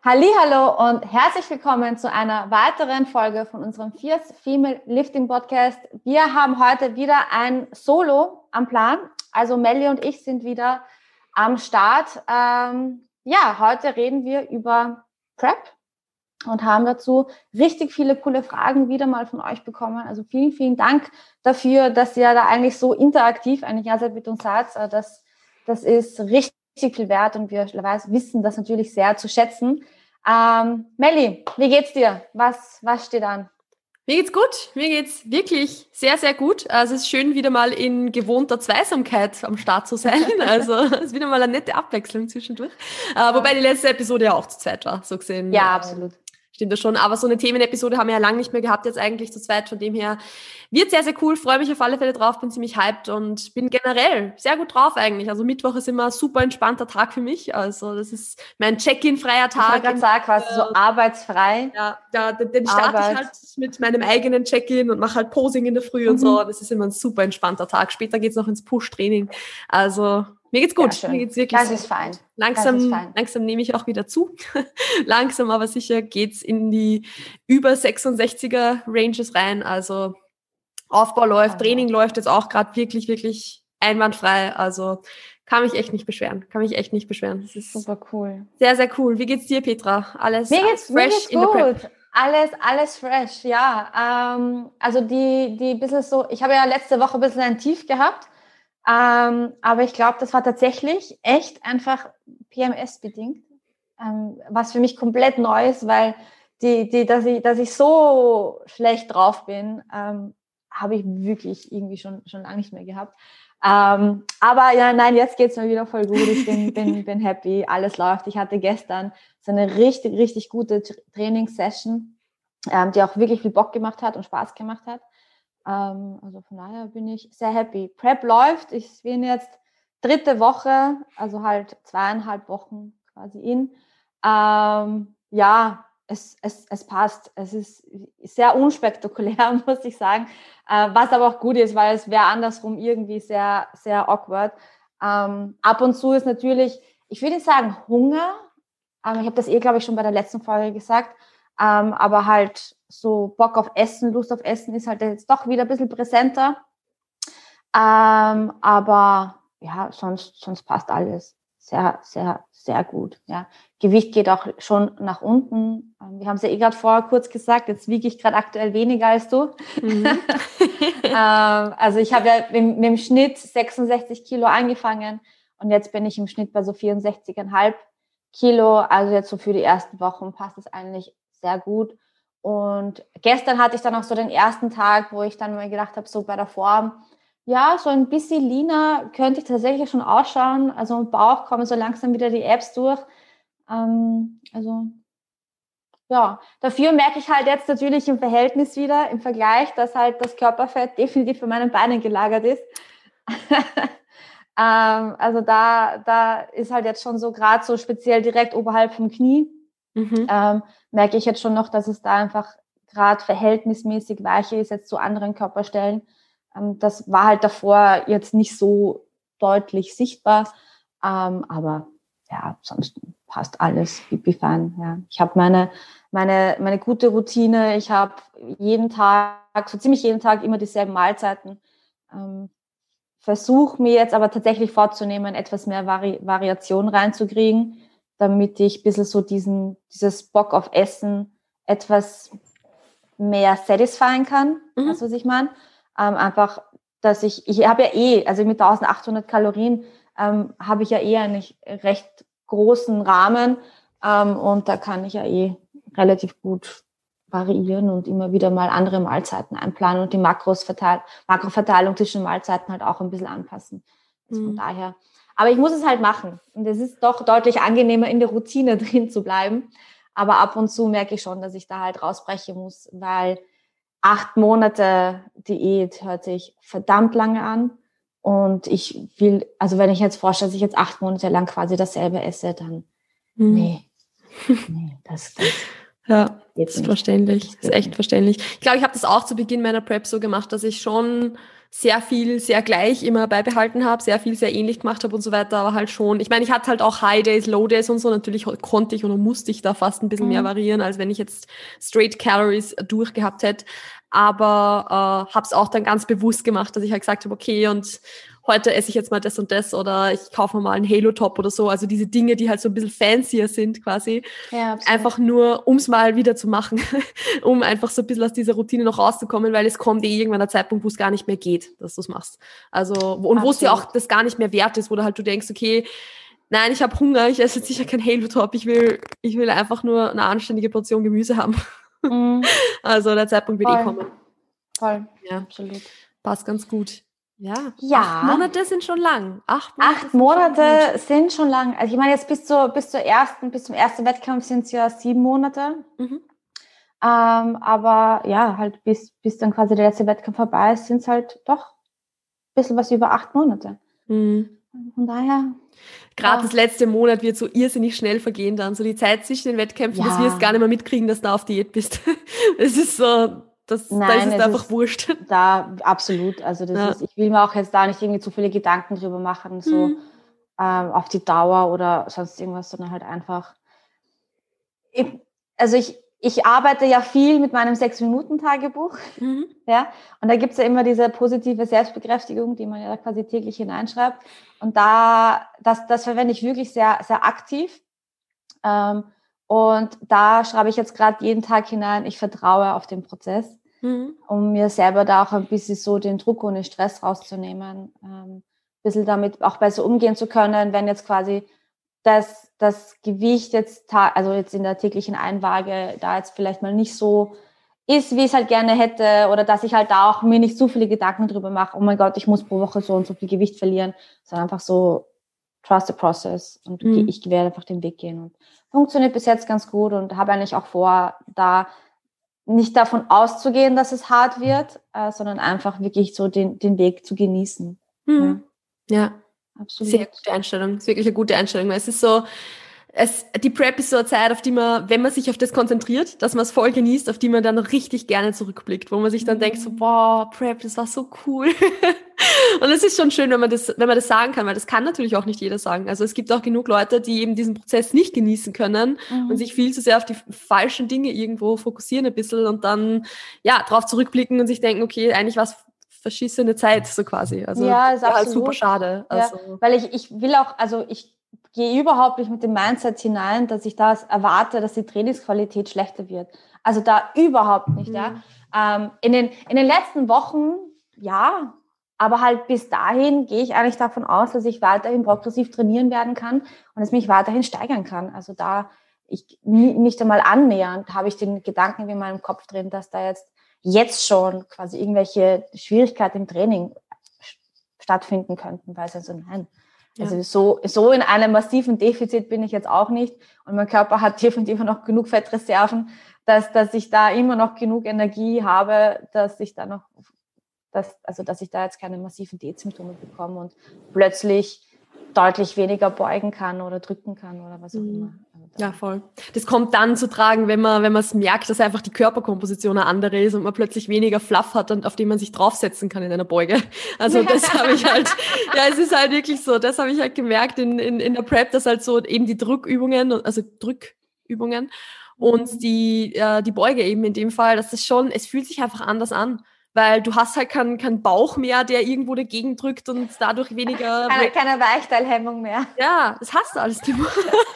Hallihallo und herzlich willkommen zu einer weiteren Folge von unserem Fierce Female Lifting Podcast. Wir haben heute wieder ein Solo am Plan. Also Melli und ich sind wieder am Start. Heute reden wir über Prep und haben dazu richtig viele coole Fragen wieder mal von euch bekommen. Also vielen, vielen Dank dafür, dass ihr da eigentlich so interaktiv eigentlich mit uns seid. Das ist richtig viel wert und wir wissen das natürlich sehr zu schätzen. Melli, wie geht's dir? Was steht an? Mir geht's gut. Mir geht's wirklich sehr, sehr gut. Also es ist schön, wieder mal in gewohnter Zweisamkeit am Start zu sein. Also es ist wieder mal eine nette Abwechslung zwischendurch. Wobei die letzte Episode ja auch zu zweit war, so gesehen. Ja, absolut. Stimmt das schon. Aber so eine Themenepisode haben wir ja lange nicht mehr gehabt, jetzt eigentlich zu zweit. Von dem her wird sehr, sehr cool. Freue mich auf alle Fälle drauf. Bin ziemlich hyped und bin generell sehr gut drauf eigentlich. Also Mittwoch ist immer ein super entspannter Tag für mich. Also das ist mein Check-in-freier Tag. Ich wollte gerade sagen, quasi so arbeitsfrei. Ja, den starte ich halt mit meinem eigenen Check-in und mache halt Posing in der Früh und so. Das ist immer ein super entspannter Tag. Später geht's noch ins Push-Training. Also mir geht's gut. Ja, mir geht's wirklich das ist fein. Langsam nehme ich auch wieder zu. Langsam, aber sicher geht's in die über 66er Ranges rein. Also Aufbau läuft, Training läuft jetzt auch gerade wirklich, wirklich einwandfrei. Also kann mich echt nicht beschweren. Das ist super cool. Sehr, sehr cool. Wie geht's dir, Petra? Alles fresh in der Prep? Alles fresh, ja. Also die bisschen so, ich habe ja letzte Woche ein bisschen ein Tief gehabt. Aber ich glaube, das war tatsächlich echt einfach PMS-bedingt, was für mich komplett neu ist, weil dass ich so schlecht drauf bin, habe ich wirklich irgendwie schon lange nicht mehr gehabt. Aber ja, nein, jetzt geht's mir wieder voll gut. Ich bin happy, alles läuft. Ich hatte gestern so eine richtig, richtig gute Trainingssession, die auch wirklich viel Bock gemacht hat und Spaß gemacht hat. Also von daher bin ich sehr happy. Prep läuft. Ich bin jetzt 3. Woche, also halt 2,5 Wochen quasi in. Es passt. Es ist sehr unspektakulär, muss ich sagen. Was aber auch gut ist, weil es wäre andersrum irgendwie sehr, sehr awkward. Ab und zu ist natürlich, ich würde nicht sagen Hunger. Ich habe das glaube ich, schon bei der letzten Folge gesagt. Aber halt so Bock auf Essen, Lust auf Essen ist halt jetzt doch wieder ein bisschen präsenter. Aber ja, sonst passt alles sehr, sehr, sehr gut. Ja. Gewicht geht auch schon nach unten. Wir haben es ja gerade vorher kurz gesagt, jetzt wiege ich gerade aktuell weniger als du. Also ich habe ja mit dem Schnitt 66 Kilo angefangen und jetzt bin ich im Schnitt bei so 64,5 Kilo. Also jetzt so für die ersten Wochen passt es eigentlich sehr gut. Und gestern hatte ich dann auch so den ersten Tag, wo ich dann mal gedacht habe, so bei der Form, ja, so ein bisschen leaner könnte ich tatsächlich schon ausschauen. Also im Bauch kommen so langsam wieder die Apps durch. Also ja, dafür merke ich halt jetzt natürlich im Verhältnis wieder, im Vergleich, dass halt das Körperfett definitiv für meinen Beinen gelagert ist. Also da ist halt jetzt schon so gerade so speziell direkt oberhalb vom Knie, merke ich jetzt schon noch, dass es da einfach gerade verhältnismäßig weicher ist jetzt zu anderen Körperstellen. Das war halt davor jetzt nicht so deutlich sichtbar, aber ja, sonst passt alles, pipi fein. Ja. Ich habe meine gute Routine, ich habe so ziemlich jeden Tag immer dieselben Mahlzeiten. Versuche mir jetzt aber tatsächlich vorzunehmen, etwas mehr Variation reinzukriegen, damit ich ein bisschen so dieses Bock auf Essen etwas mehr satisfyen kann, weißt du, was ich meine? Einfach, dass ich habe ja also mit 1800 Kalorien habe ich ja einen recht großen Rahmen und da kann ich ja relativ gut variieren und immer wieder mal andere Mahlzeiten einplanen und die Makroverteilung zwischen Mahlzeiten halt auch ein bisschen anpassen. Also von daher. Aber ich muss es halt machen. Und es ist doch deutlich angenehmer, in der Routine drin zu bleiben. Aber ab und zu merke ich schon, dass ich da halt rausbrechen muss, weil 8 Monate Diät hört sich verdammt lange an. Und ich will, also wenn ich jetzt vorstelle, dass ich jetzt 8 Monate lang quasi dasselbe esse, dann nee, das ja, das ist verständlich. Das ist echt verständlich. Ich glaube, ich habe das auch zu Beginn meiner Prep so gemacht, dass ich schon sehr viel, sehr gleich immer beibehalten habe, sehr viel, sehr ähnlich gemacht habe und so weiter, aber halt schon, ich meine, ich hatte halt auch High Days, Low Days und so, natürlich konnte ich oder musste ich da fast ein bisschen mehr variieren, als wenn ich jetzt straight Calories durchgehabt hätte, aber habe es auch dann ganz bewusst gemacht, dass ich halt gesagt habe, okay, und heute esse ich jetzt mal das und das oder ich kaufe mir mal einen Halo-Top oder so, also diese Dinge, die halt so ein bisschen fancier sind quasi, einfach nur, um es mal wieder zu machen, um einfach so ein bisschen aus dieser Routine noch rauszukommen, weil es kommt irgendwann der Zeitpunkt, wo es gar nicht mehr geht, dass du es machst. Also, und wo es dir auch das gar nicht mehr wert ist, wo du denkst, okay, nein, ich habe Hunger, ich esse jetzt sicher kein Halo-Top, ich will einfach nur eine anständige Portion Gemüse haben. Also der Zeitpunkt wird kommen. Voll, ja, absolut. Passt ganz gut. Ja. 8 Monate sind schon lang. 8 Monate sind schon lang. Also ich meine, jetzt bis zum ersten Wettkampf sind es ja 7 Monate. Aber ja, halt bis dann quasi der letzte Wettkampf vorbei ist, sind es halt doch ein bisschen was über 8 Monate. Von daher. Gerade das letzte Monat wird so irrsinnig schnell vergehen dann. So die Zeit zwischen den Wettkämpfen, das wirst du gar nicht mehr mitkriegen, dass du auf Diät bist. Es ist so, da ist es einfach wurscht. Da, absolut. Also ich will mir auch jetzt da nicht irgendwie zu viele Gedanken drüber machen, so auf die Dauer oder sonst irgendwas, sondern halt einfach. Ich arbeite ja viel mit meinem 6-Minuten-Tagebuch. Ja, und da gibt's ja immer diese positive Selbstbekräftigung, die man ja quasi täglich hineinschreibt. Und das verwende ich wirklich sehr, sehr aktiv. Und da schreibe ich jetzt gerade jeden Tag hinein, ich vertraue auf den Prozess, um mir selber da auch ein bisschen so den Druck und den Stress rauszunehmen. Ein bisschen damit auch besser umgehen zu können, wenn jetzt quasi das Gewicht jetzt in der täglichen Einwaage da jetzt vielleicht mal nicht so ist, wie ich es halt gerne hätte, oder dass ich halt da auch mir nicht so viele Gedanken drüber mache, oh mein Gott, ich muss pro Woche so und so viel Gewicht verlieren, sondern einfach so trust the process und ich werde einfach den Weg gehen. Und funktioniert bis jetzt ganz gut und habe eigentlich auch vor, da nicht davon auszugehen, dass es hart wird, sondern einfach wirklich so den Weg zu genießen. Ja. Absolut. Sehr gute Einstellung. Das ist wirklich eine gute Einstellung, weil es ist so, die Prep ist so eine Zeit, auf die man, wenn man sich auf das konzentriert, dass man es voll genießt, auf die man dann richtig gerne zurückblickt, wo man sich dann denkt so, wow, Prep, das war so cool. Und es ist schon schön, wenn man das sagen kann, weil das kann natürlich auch nicht jeder sagen. Also es gibt auch genug Leute, die eben diesen Prozess nicht genießen können und sich viel zu sehr auf die falschen Dinge irgendwo fokussieren ein bisschen und dann, ja, drauf zurückblicken und sich denken, okay, eigentlich war es verschissene Zeit, so quasi. Also ja, ist halt super schade. Also. Ja, weil ich will auch, also ich gehe überhaupt nicht mit dem Mindset hinein, dass ich das erwarte, dass die Trainingsqualität schlechter wird. Also da überhaupt nicht, ja. In den letzten Wochen, ja, aber halt bis dahin gehe ich eigentlich davon aus, dass ich weiterhin progressiv trainieren werden kann und es mich weiterhin steigern kann. Also da ich nicht einmal annähernd habe ich den Gedanken in meinem Kopf drin, dass da jetzt schon quasi irgendwelche Schwierigkeiten im Training stattfinden könnten, weil nein. Ja. Also so in einem massiven Defizit bin ich jetzt auch nicht und mein Körper hat definitiv noch genug Fettreserven, dass ich da immer noch genug Energie habe, dass ich da jetzt keine massiven Diätsymptome bekomme und plötzlich deutlich weniger beugen kann oder drücken kann oder was auch immer. Ja, voll. Das kommt dann zu tragen, wenn man es merkt, dass einfach die Körperkomposition eine andere ist und man plötzlich weniger Fluff hat, auf den man sich draufsetzen kann in einer Beuge. Also das habe ich halt, ja, es ist halt wirklich so, das habe ich halt gemerkt in der Prep, dass halt so eben die Drückübungen und die Beuge eben in dem Fall, das ist schon, es fühlt sich einfach anders an. Weil du hast halt keinen Bauch mehr, der irgendwo dagegen drückt und dadurch weniger... Keine Weichteilhemmung mehr. Ja, das hast du alles, Timo.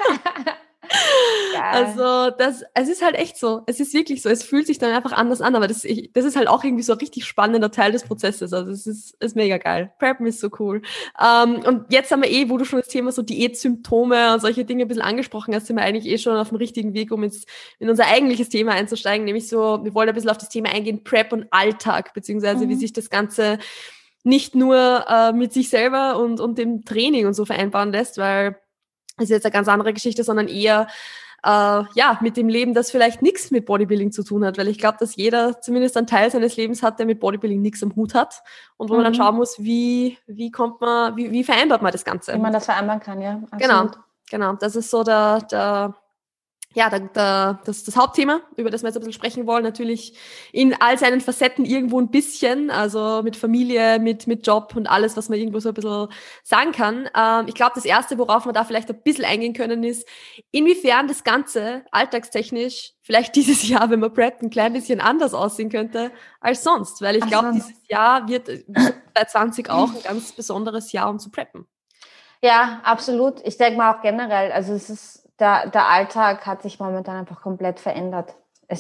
Also es ist halt echt so. Es ist wirklich so. Es fühlt sich dann einfach anders an. Aber das ist halt auch irgendwie so ein richtig spannender Teil des Prozesses. Also es ist mega geil. Preppen ist so cool. Und jetzt haben wir wo du schon das Thema so Diätsymptome und solche Dinge ein bisschen angesprochen hast, sind wir eigentlich schon auf dem richtigen Weg, um jetzt in unser eigentliches Thema einzusteigen. Nämlich so, wir wollen ein bisschen auf das Thema eingehen, Prep und Alltag, beziehungsweise wie sich das Ganze nicht nur mit sich selber und dem Training und so vereinbaren lässt, weil das ist jetzt eine ganz andere Geschichte, sondern eher mit dem Leben, das vielleicht nichts mit Bodybuilding zu tun hat, weil ich glaube, dass jeder zumindest einen Teil seines Lebens hat, der mit Bodybuilding nichts am Hut hat und wo man dann schauen muss, wie vereinbart man das Ganze? Wie man das vereinbaren kann, ja. Absolut. Genau. Das ist so der ja, das Hauptthema, über das wir jetzt ein bisschen sprechen wollen, natürlich in all seinen Facetten irgendwo ein bisschen, also mit Familie, mit Job und alles, was man irgendwo so ein bisschen sagen kann. Ich glaube, das Erste, worauf wir da vielleicht ein bisschen eingehen können, ist, inwiefern das Ganze alltagstechnisch vielleicht dieses Jahr, wenn man preppt, ein klein bisschen anders aussehen könnte als sonst. Weil ich glaube, dieses Jahr wird 2020 auch ein ganz besonderes Jahr, um zu preppen. Ja, absolut. Ich denke mal auch generell, also es ist, der Alltag hat sich momentan einfach komplett verändert.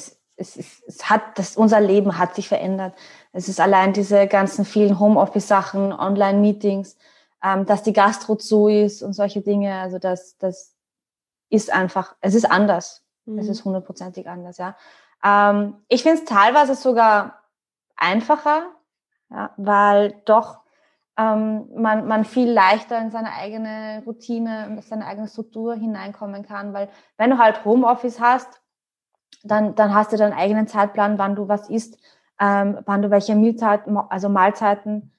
Unser Leben hat sich verändert. Es ist allein diese ganzen vielen Homeoffice-Sachen, Online-Meetings, dass die Gastro zu ist und solche Dinge. Also das ist einfach, es ist anders. Es ist 100%ig anders, ja. Ich finde es teilweise sogar einfacher, ja, weil doch man viel leichter in seine eigene Routine und seine eigene Struktur hineinkommen kann, weil wenn du halt Homeoffice hast, dann hast du deinen eigenen Zeitplan, wann du was isst, wann du welche Mahlzeiten,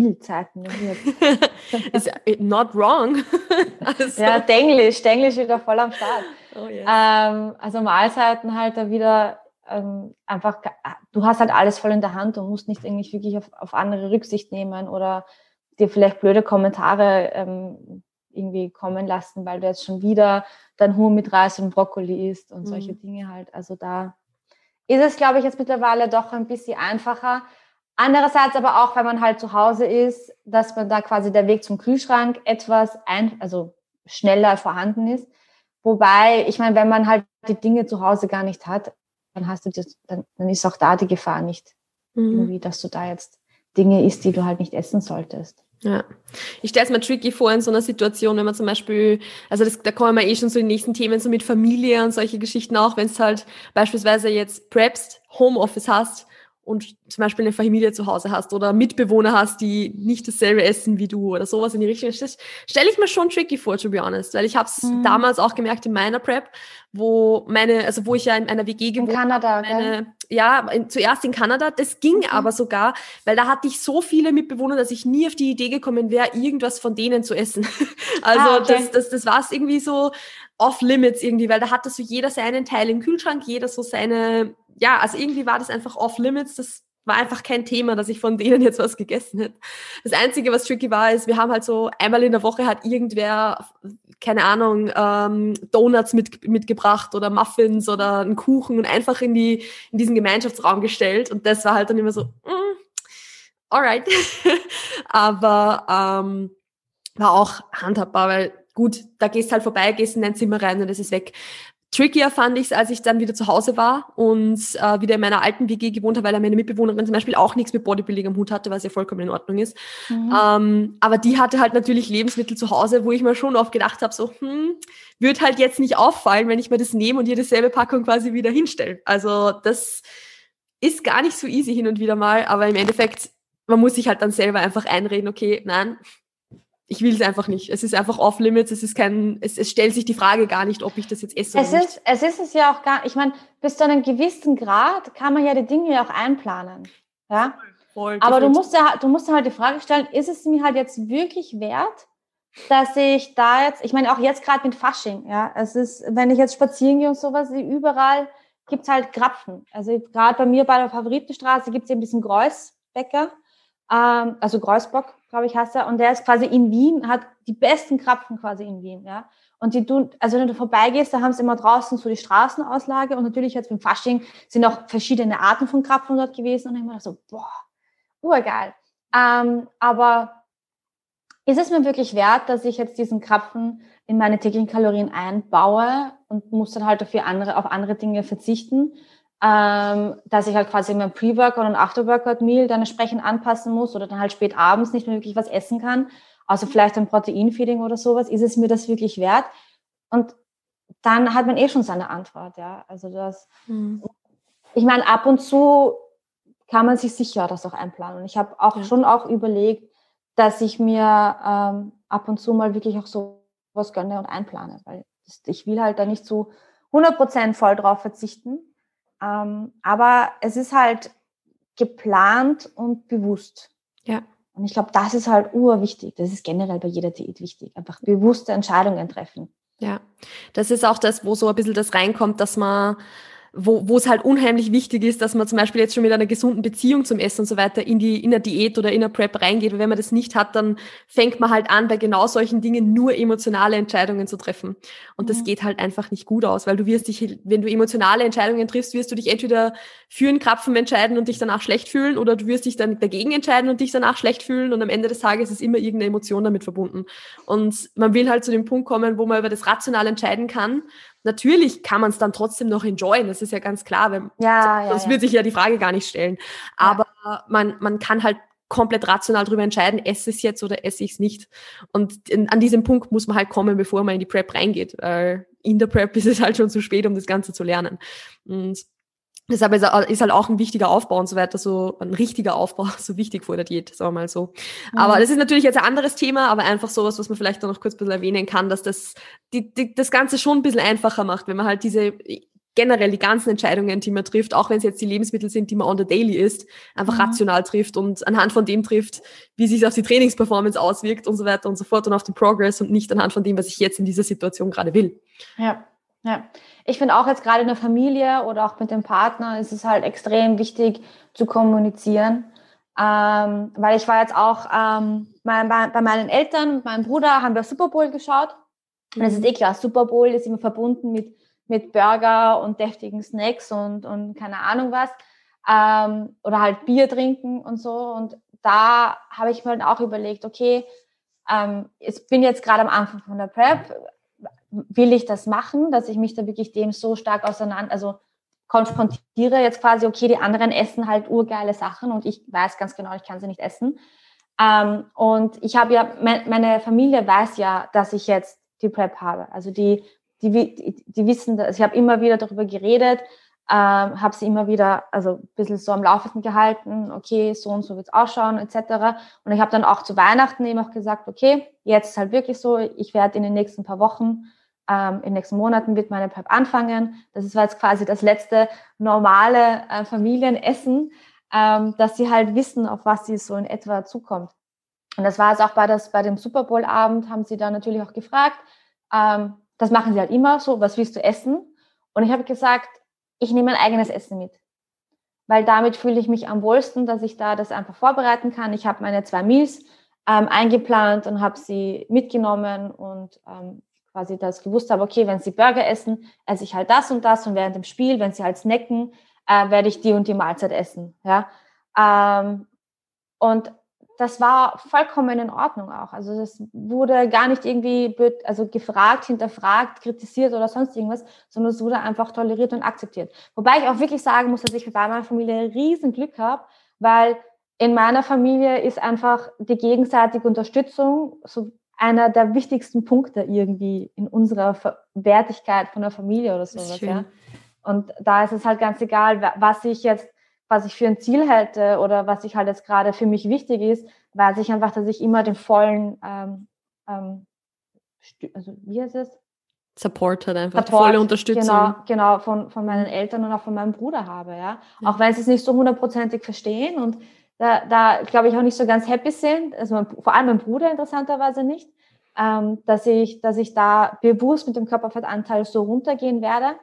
Is not wrong. Also. Ja, Denglisch wieder voll am Start. Oh, yes. Also Mahlzeiten halt da wieder einfach, du hast halt alles voll in der Hand und musst nicht irgendwie wirklich auf andere Rücksicht nehmen oder dir vielleicht blöde Kommentare irgendwie kommen lassen, weil du jetzt schon wieder dein Huhn mit Reis und Brokkoli isst und solche Dinge halt. Also da ist es, glaube ich, jetzt mittlerweile doch ein bisschen einfacher. Andererseits aber auch, wenn man halt zu Hause ist, dass man da quasi der Weg zum Kühlschrank etwas also schneller vorhanden ist. Wobei, ich meine, wenn man halt die Dinge zu Hause gar nicht hat, dann dann ist auch da die Gefahr nicht irgendwie, dass du da jetzt Dinge isst, die du halt nicht essen solltest. Ja, ich stelle es mir tricky vor in so einer Situation, wenn man zum Beispiel, also da kommen wir schon zu den nächsten Themen, so mit Familie und solche Geschichten auch, wenn es halt beispielsweise jetzt preppst, Homeoffice hast und zum Beispiel eine Familie zu Hause hast oder Mitbewohner hast, die nicht dasselbe essen wie du oder sowas in die Richtung. Das stelle ich mir schon tricky vor, to be honest, weil ich habe es damals auch gemerkt in meiner Prep, wo ich ja in einer WG gewohnt habe. In Kanada, ja, zuerst in Kanada. Das ging aber sogar, weil da hatte ich so viele Mitbewohner, dass ich nie auf die Idee gekommen wäre, irgendwas von denen zu essen. Also okay. das war es irgendwie so off-limits irgendwie, weil da hatte so jeder seinen Teil im Kühlschrank, jeder so seine, ja, also irgendwie war das einfach off-limits, das war einfach kein Thema, dass ich von denen jetzt was gegessen hätte. Das Einzige, was tricky war, ist, wir haben halt so einmal in der Woche hat irgendwer, keine Ahnung, Donuts mitgebracht oder Muffins oder einen Kuchen und einfach in diesen Gemeinschaftsraum gestellt und das war halt dann immer so, alright. Aber war auch handhabbar, weil gut, da gehst halt vorbei, gehst in dein Zimmer rein und es ist weg. Trickier fand ich es, als ich dann wieder zu Hause war und wieder in meiner alten WG gewohnt habe, weil meine Mitbewohnerin zum Beispiel auch nichts mit Bodybuilding am Hut hatte, was ja vollkommen in Ordnung ist. Aber die hatte halt natürlich Lebensmittel zu Hause, wo ich mir schon oft gedacht habe, so, wird halt jetzt nicht auffallen, wenn ich mir das nehme und ihr dieselbe Packung quasi wieder hinstelle. Also das ist gar nicht so easy hin und wieder mal, aber im Endeffekt, man muss sich halt dann selber einfach einreden, okay, nein, ich will es einfach nicht. Es ist einfach off-limits. Es stellt sich die Frage gar nicht, ob ich das jetzt esse oder nicht. Es ist es ja auch gar, ich meine, bis zu einem gewissen Grad kann man ja die Dinge ja auch einplanen. Ja? Voll, aber du musst halt die Frage stellen, ist es mir halt jetzt wirklich wert, dass ich da jetzt, ich meine auch jetzt gerade mit Fasching, ja, es ist, wenn ich jetzt spazieren gehe und sowas, überall gibt's halt Krapfen. Also gerade bei mir bei der Favoritenstraße gibt's eben diesen Greusbäcker, also Greusbock, glaube ich, heißt er, und der ist quasi in Wien, hat die besten Krapfen quasi in Wien, ja. Und also wenn du vorbeigehst, da haben sie immer draußen so die Straßenauslage und natürlich jetzt beim Fasching sind auch verschiedene Arten von Krapfen dort gewesen und ich immer so, boah, urgeil. Aber ist es mir wirklich wert, dass ich jetzt diesen Krapfen in meine täglichen Kalorien einbaue und muss dann halt auf andere Dinge verzichten, dass ich halt quasi mein Pre-Workout und After-Workout-Meal dann entsprechend anpassen muss oder dann halt spät abends nicht mehr wirklich was essen kann, also vielleicht ein Proteinfeeding oder sowas, ist es mir das wirklich wert? Und dann hat man schon seine Antwort, ja. Also ich meine, ab und zu kann man sich sicher das auch einplanen. Und ich habe auch schon auch überlegt, dass ich mir ab und zu mal wirklich auch so was gönne und einplane, weil ich will halt da nicht zu 100% voll drauf verzichten. Aber es ist halt geplant und bewusst. Ja. Und ich glaube, das ist halt urwichtig. Das ist generell bei jeder Diät wichtig. Einfach bewusste Entscheidungen treffen. Ja, das ist auch das, wo so ein bisschen das reinkommt, dass man, wo es halt unheimlich wichtig ist, dass man zum Beispiel jetzt schon mit einer gesunden Beziehung zum Essen und so weiter in der Diät oder in der Prep reingeht. Und wenn man das nicht hat, dann fängt man halt an, bei genau solchen Dingen nur emotionale Entscheidungen zu treffen. Und das geht halt einfach nicht gut aus, weil du wirst dich, wenn du emotionale Entscheidungen triffst, wirst du dich entweder für einen Krapfen entscheiden und dich danach schlecht fühlen, oder du wirst dich dann dagegen entscheiden und dich danach schlecht fühlen. Und am Ende des Tages ist immer irgendeine Emotion damit verbunden. Und man will halt zu dem Punkt kommen, wo man über das rational entscheiden kann. Natürlich kann man es dann trotzdem noch enjoyen, das ist ja ganz klar, weil sonst würde sich ja die Frage gar nicht stellen. Aber man kann halt komplett rational darüber entscheiden, esse ich es jetzt oder esse ich es nicht. Und an diesem Punkt muss man halt kommen, bevor man in die Prep reingeht. In der Prep ist es halt schon zu spät, um das Ganze zu lernen. Und deshalb ist halt auch ein wichtiger Aufbau und so weiter, so ein richtiger Aufbau, so wichtig vor der Diät, sagen wir mal so. Aber das ist natürlich jetzt ein anderes Thema, aber einfach sowas, was man vielleicht noch kurz ein bisschen erwähnen kann, dass das Ganze schon ein bisschen einfacher macht, wenn man halt generell die ganzen Entscheidungen, die man trifft, auch wenn es jetzt die Lebensmittel sind, die man on the daily isst, einfach rational trifft und anhand von dem trifft, wie sich auf die Trainingsperformance auswirkt und so weiter und so fort und auf den Progress und nicht anhand von dem, was ich jetzt in dieser Situation gerade will. Ja. Ich finde auch jetzt gerade in der Familie oder auch mit dem Partner ist es halt extrem wichtig zu kommunizieren, weil ich war jetzt auch bei meinen Eltern und meinem Bruder haben wir Super Bowl geschaut und es ist eh klar, Super Bowl ist immer verbunden mit Burger und deftigen Snacks und keine Ahnung was oder halt Bier trinken und so, und da habe ich mir dann auch überlegt, okay, ich bin jetzt gerade am Anfang von der Prep, will ich das machen, dass ich mich da wirklich dem so stark konfrontiere jetzt quasi, okay, die anderen essen halt urgeile Sachen und ich weiß ganz genau, ich kann sie nicht essen. Und ich habe ja, meine Familie weiß ja, dass ich jetzt die Prep habe. Also die wissen, dass ich habe immer wieder darüber geredet, habe sie immer wieder, also ein bisschen so am Laufenden gehalten, okay, so und so wird es ausschauen, etc. Und ich habe dann auch zu Weihnachten eben auch gesagt, okay, jetzt ist halt wirklich so, ich werde in den nächsten paar Wochen, in den nächsten Monaten wird meine Prep anfangen. Das ist jetzt quasi das letzte normale Familienessen, dass sie halt wissen, auf was sie so in etwa zukommt. Und das war es auch bei dem Super Bowl Abend, haben sie dann natürlich auch gefragt, das machen sie halt immer so, was willst du essen? Und ich habe gesagt, ich nehme mein eigenes Essen mit, weil damit fühle ich mich am wohlsten, dass ich da das einfach vorbereiten kann. Ich habe meine 2 Meals eingeplant und habe sie mitgenommen und quasi das gewusst habe, okay, wenn sie Burger essen, esse ich halt das und das, und während dem Spiel, wenn sie halt snacken, werde ich die und die Mahlzeit essen. Ja? Und das war vollkommen in Ordnung auch. Also das wurde gar nicht irgendwie gefragt, hinterfragt, kritisiert oder sonst irgendwas, sondern es wurde einfach toleriert und akzeptiert. Wobei ich auch wirklich sagen muss, dass ich bei meiner Familie riesen Glück habe, weil in meiner Familie ist einfach die gegenseitige Unterstützung so einer der wichtigsten Punkte irgendwie in unserer Wertigkeit von der Familie oder sowas. Ja? Und da ist es halt ganz egal, was ich für ein Ziel hätte oder was ich halt jetzt gerade für mich wichtig ist, weiß ich einfach, dass ich immer den vollen, wie heißt es? Support hat einfach, volle Unterstützung. Genau, von meinen Eltern und auch von meinem Bruder habe, ja. Auch wenn sie es nicht so 100%ig verstehen und da glaube ich auch nicht so ganz happy sind, also vor allem mein Bruder interessanterweise nicht, dass ich da bewusst mit dem Körperfettanteil so runtergehen werde.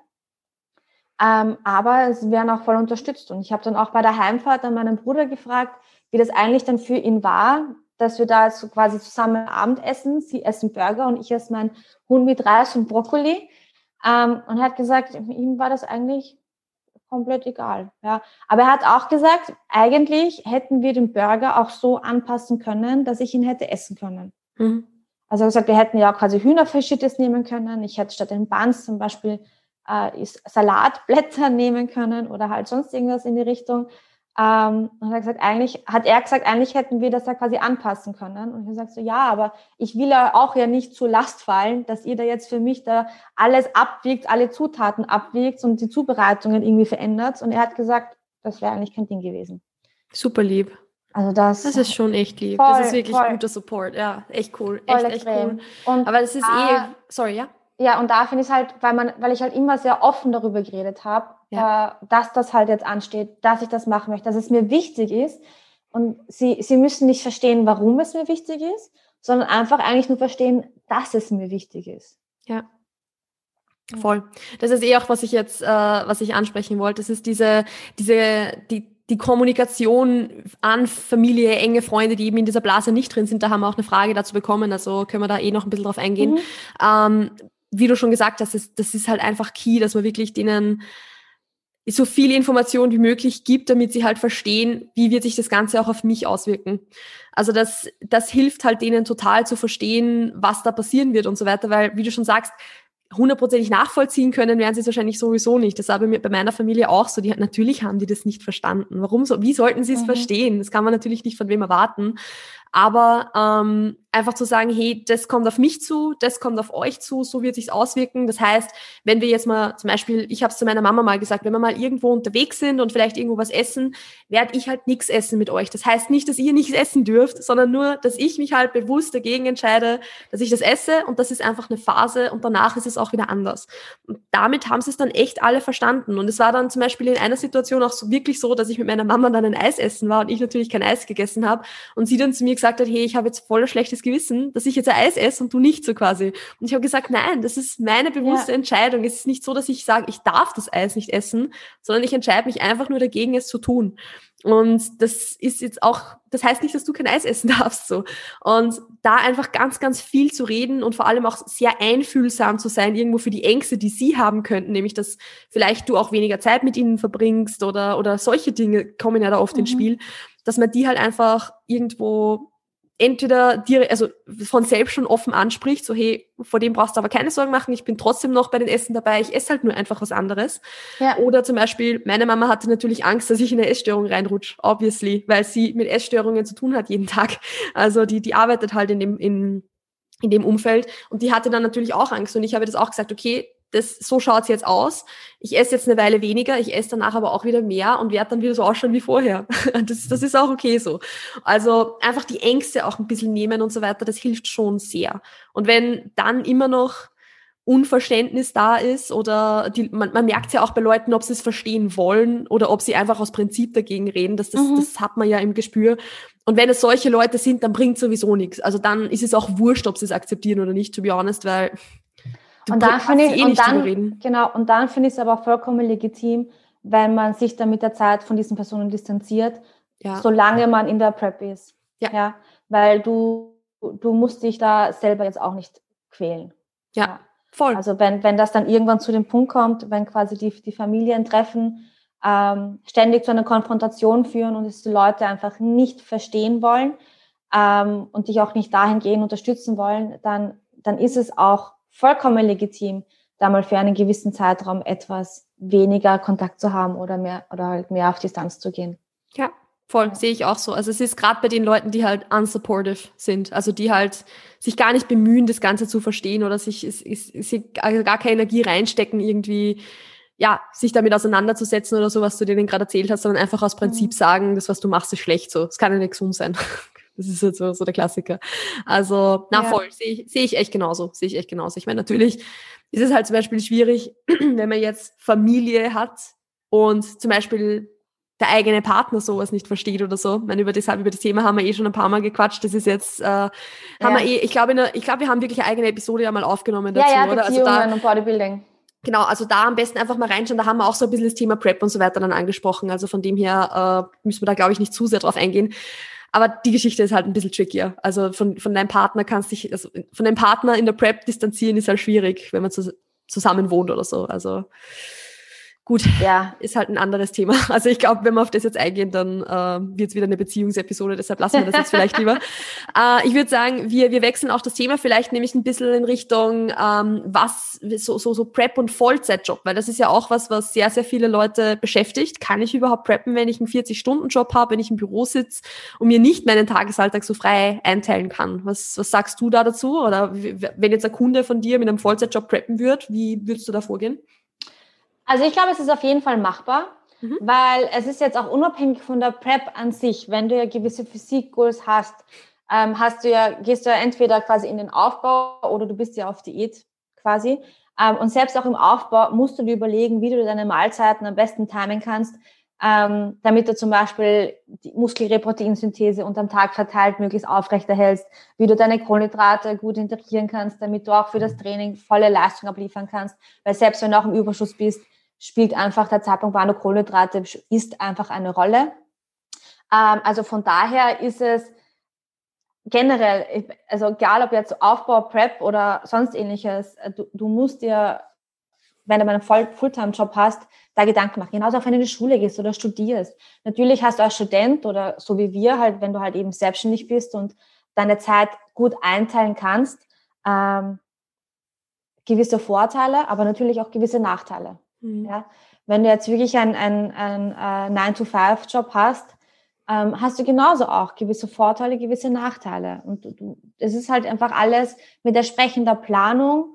Aber es werden auch voll unterstützt. Und ich habe dann auch bei der Heimfahrt an meinen Bruder gefragt, wie das eigentlich dann für ihn war, dass wir da jetzt so quasi zusammen Abend essen. Sie essen Burger und ich esse meinen Huhn mit Reis und Brokkoli. Und er hat gesagt, ihm war das eigentlich komplett egal. Ja. Aber er hat auch gesagt, eigentlich hätten wir den Burger auch so anpassen können, dass ich ihn hätte essen können. Also er hat gesagt, wir hätten ja auch quasi Hühnerfrischittes nehmen können. Ich hätte statt den Buns zum Beispiel Salatblätter nehmen können oder halt sonst irgendwas in die Richtung. Und hat er gesagt, eigentlich hätten wir das ja quasi anpassen können. Und ich habe gesagt so, ja, aber ich will ja auch ja nicht zur Last fallen, dass ihr da jetzt für mich da alles abwiegt, alle Zutaten abwiegt und die Zubereitungen irgendwie verändert. Und er hat gesagt, das wäre eigentlich kein Ding gewesen. Super lieb. Also das ist schon echt lieb. Das ist wirklich guter Support. Ja, echt cool. Echt cool. Und aber das ist sorry, ja? Ja, und da finde ich es halt, weil ich halt immer sehr offen darüber geredet habe, dass das halt jetzt ansteht, dass ich das machen möchte, dass es mir wichtig ist. Und sie müssen nicht verstehen, warum es mir wichtig ist, sondern einfach eigentlich nur verstehen, dass es mir wichtig ist. Ja. Voll. Das ist auch, was ich jetzt, was ich ansprechen wollte. Das ist die Kommunikation an Familie, enge Freunde, die eben in dieser Blase nicht drin sind. Da haben wir auch eine Frage dazu bekommen, also können wir da noch ein bisschen drauf eingehen. Wie du schon gesagt hast, das ist halt einfach key, dass man wirklich denen so viel Information wie möglich gibt, damit sie halt verstehen, wie wird sich das Ganze auch auf mich auswirken. Also das hilft halt denen total zu verstehen, was da passieren wird und so weiter, weil, wie du schon sagst, 100%ig nachvollziehen können werden sie es wahrscheinlich sowieso nicht. Das war bei meiner Familie auch so. Natürlich haben die das nicht verstanden. Warum so? Wie sollten sie es verstehen? Das kann man natürlich nicht von wem erwarten. Aber einfach zu sagen, hey, das kommt auf mich zu, das kommt auf euch zu, so wird sich's auswirken. Das heißt, wenn wir jetzt mal zum Beispiel, ich habe es zu meiner Mama mal gesagt, wenn wir mal irgendwo unterwegs sind und vielleicht irgendwo was essen, werde ich halt nichts essen mit euch. Das heißt nicht, dass ihr nichts essen dürft, sondern nur, dass ich mich halt bewusst dagegen entscheide, dass ich das esse und das ist einfach eine Phase und danach ist es auch wieder anders. Und damit haben sie es dann echt alle verstanden. Und es war dann zum Beispiel in einer Situation auch so wirklich so, dass ich mit meiner Mama dann ein Eis essen war und ich natürlich kein Eis gegessen habe und sie dann zu mir gesagt hat, hey, ich habe jetzt voll schlechtes Gewissen, dass ich jetzt ein Eis esse und du nicht so quasi. Und ich habe gesagt, nein, das ist meine bewusste Entscheidung. Es ist nicht so, dass ich sage, ich darf das Eis nicht essen, sondern ich entscheide mich einfach nur dagegen, es zu tun. Und das ist jetzt auch, das heißt nicht, dass du kein Eis essen darfst, so. Und da einfach ganz, ganz viel zu reden und vor allem auch sehr einfühlsam zu sein, irgendwo für die Ängste, die sie haben könnten, nämlich, dass vielleicht du auch weniger Zeit mit ihnen verbringst oder solche Dinge kommen ja da oft ins Spiel, dass man die halt einfach irgendwo entweder dir, also von selbst schon offen anspricht, so hey, vor dem brauchst du aber keine Sorgen machen, ich bin trotzdem noch bei den Essen dabei, ich esse halt nur einfach was anderes. Ja. Oder zum Beispiel, meine Mama hatte natürlich Angst, dass ich in eine Essstörung reinrutsche, obviously, weil sie mit Essstörungen zu tun hat jeden Tag. Also die arbeitet halt in dem Umfeld und die hatte dann natürlich auch Angst und ich habe das auch gesagt, okay, so schaut's jetzt aus. Ich esse jetzt eine Weile weniger, ich esse danach aber auch wieder mehr und werde dann wieder so ausschauen wie vorher. Das ist auch okay so. Also einfach die Ängste auch ein bisschen nehmen und so weiter, das hilft schon sehr. Und wenn dann immer noch Unverständnis da ist oder man merkt ja auch bei Leuten, ob sie es verstehen wollen oder ob sie einfach aus Prinzip dagegen reden, das hat man ja im Gespür. Und wenn es solche Leute sind, dann bringt sowieso nichts. Also dann ist es auch wurscht, ob sie es akzeptieren oder nicht, to be honest, weil und dann finde ich, und dann finde ich es aber auch vollkommen legitim, wenn man sich dann mit der Zeit von diesen Personen distanziert, solange man in der Prep ist. Ja. Weil du musst dich da selber jetzt auch nicht quälen. Ja. Voll. Also wenn das dann irgendwann zu dem Punkt kommt, wenn quasi die Familientreffen ständig zu einer Konfrontation führen und es die Leute einfach nicht verstehen wollen und dich auch nicht dahingehend unterstützen wollen, dann ist es auch vollkommen legitim, da mal für einen gewissen Zeitraum etwas weniger Kontakt zu haben oder halt mehr auf Distanz zu gehen. Ja. Voll, sehe ich auch so. Also es ist gerade bei den Leuten, die halt unsupportive sind, also die halt sich gar nicht bemühen, das Ganze zu verstehen oder sich gar keine Energie reinstecken, irgendwie, ja, sich damit auseinanderzusetzen oder so, was du denen gerade erzählt hast, sondern einfach aus Prinzip sagen, das, was du machst, ist schlecht so. Es kann ja nicht gesund sein. Das ist halt so der Klassiker. Also, voll, sehe ich echt genauso. Ich meine, natürlich ist es halt zum Beispiel schwierig, wenn man jetzt Familie hat und zum Beispiel der eigene Partner sowas nicht versteht oder so. Ich meine, über das Thema haben wir schon ein paar Mal gequatscht. Das ist jetzt, ich glaube, wir haben wirklich eine eigene Episode ja mal aufgenommen dazu, oder? Beziehungen und Bodybuilding. Genau, also da am besten einfach mal reinschauen. Da haben wir auch so ein bisschen das Thema Prep und so weiter dann angesprochen. Also von dem her müssen wir da, glaube ich, nicht zu sehr drauf eingehen. Aber die Geschichte ist halt ein bisschen trickier. Also von deinem Partner von deinem Partner in der Prep distanzieren ist halt schwierig, wenn man zusammen wohnt oder so. Also gut, ist halt ein anderes Thema. Also ich glaube, wenn wir auf das jetzt eingehen, dann wird es wieder eine Beziehungsepisode, deshalb lassen wir das jetzt vielleicht lieber. Ich würde sagen, wir wechseln auch das Thema vielleicht nämlich ein bisschen in Richtung so Prep und Vollzeitjob, weil das ist ja auch was sehr, sehr viele Leute beschäftigt. Kann ich überhaupt preppen, wenn ich einen 40-Stunden-Job habe, wenn ich im Büro sitze und mir nicht meinen Tagesalltag so frei einteilen kann? Was sagst du da dazu? Oder wenn jetzt ein Kunde von dir mit einem Vollzeitjob preppen würde, wie würdest du da vorgehen? Also ich glaube, es ist auf jeden Fall machbar, weil es ist jetzt auch unabhängig von der Prep an sich. Wenn du ja gewisse Physik-Goals hast, gehst du ja entweder quasi in den Aufbau oder du bist ja auf Diät quasi. Und selbst auch im Aufbau musst du dir überlegen, wie du deine Mahlzeiten am besten timen kannst, damit du zum Beispiel die Muskelproteinsynthese unterm Tag verteilt möglichst aufrechterhältst, wie du deine Kohlenhydrate gut integrieren kannst, damit du auch für das Training volle Leistung abliefern kannst, weil selbst wenn du auch im Überschuss bist, spielt einfach der Zeitpunkt, wann du Kohlenhydrate isst, einfach eine Rolle. Also von daher ist es generell, also egal ob jetzt Aufbau, Prep oder sonst ähnliches, du musst dir, wenn du einen Fulltime-Job hast, da Gedanken machen. Genauso auch wenn du in die Schule gehst oder studierst. Natürlich hast du als Student oder so wie wir halt, wenn du halt eben selbstständig bist und deine Zeit gut einteilen kannst, gewisse Vorteile, aber natürlich auch gewisse Nachteile. Ja? Wenn du jetzt wirklich einen 9-to-5-Job hast, hast du genauso auch gewisse Vorteile, gewisse Nachteile. Und es ist halt einfach alles mit entsprechender Planung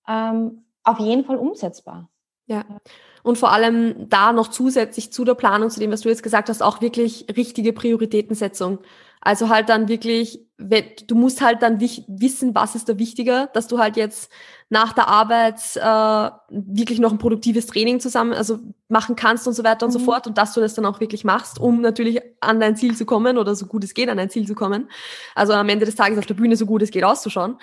auf jeden Fall umsetzbar. Ja. Und vor allem da noch zusätzlich zu der Planung, zu dem, was du jetzt gesagt hast, auch wirklich richtige Prioritätensetzung. Also halt dann wirklich, du musst halt dann wissen, was ist da wichtiger, dass du halt jetzt nach der Arbeit wirklich noch ein produktives Training zusammen, also machen kannst und so weiter und so fort und dass du das dann auch wirklich machst, um natürlich an dein Ziel zu kommen oder so gut es geht an dein Ziel zu kommen. Also am Ende des Tages auf der Bühne so gut es geht auszuschauen.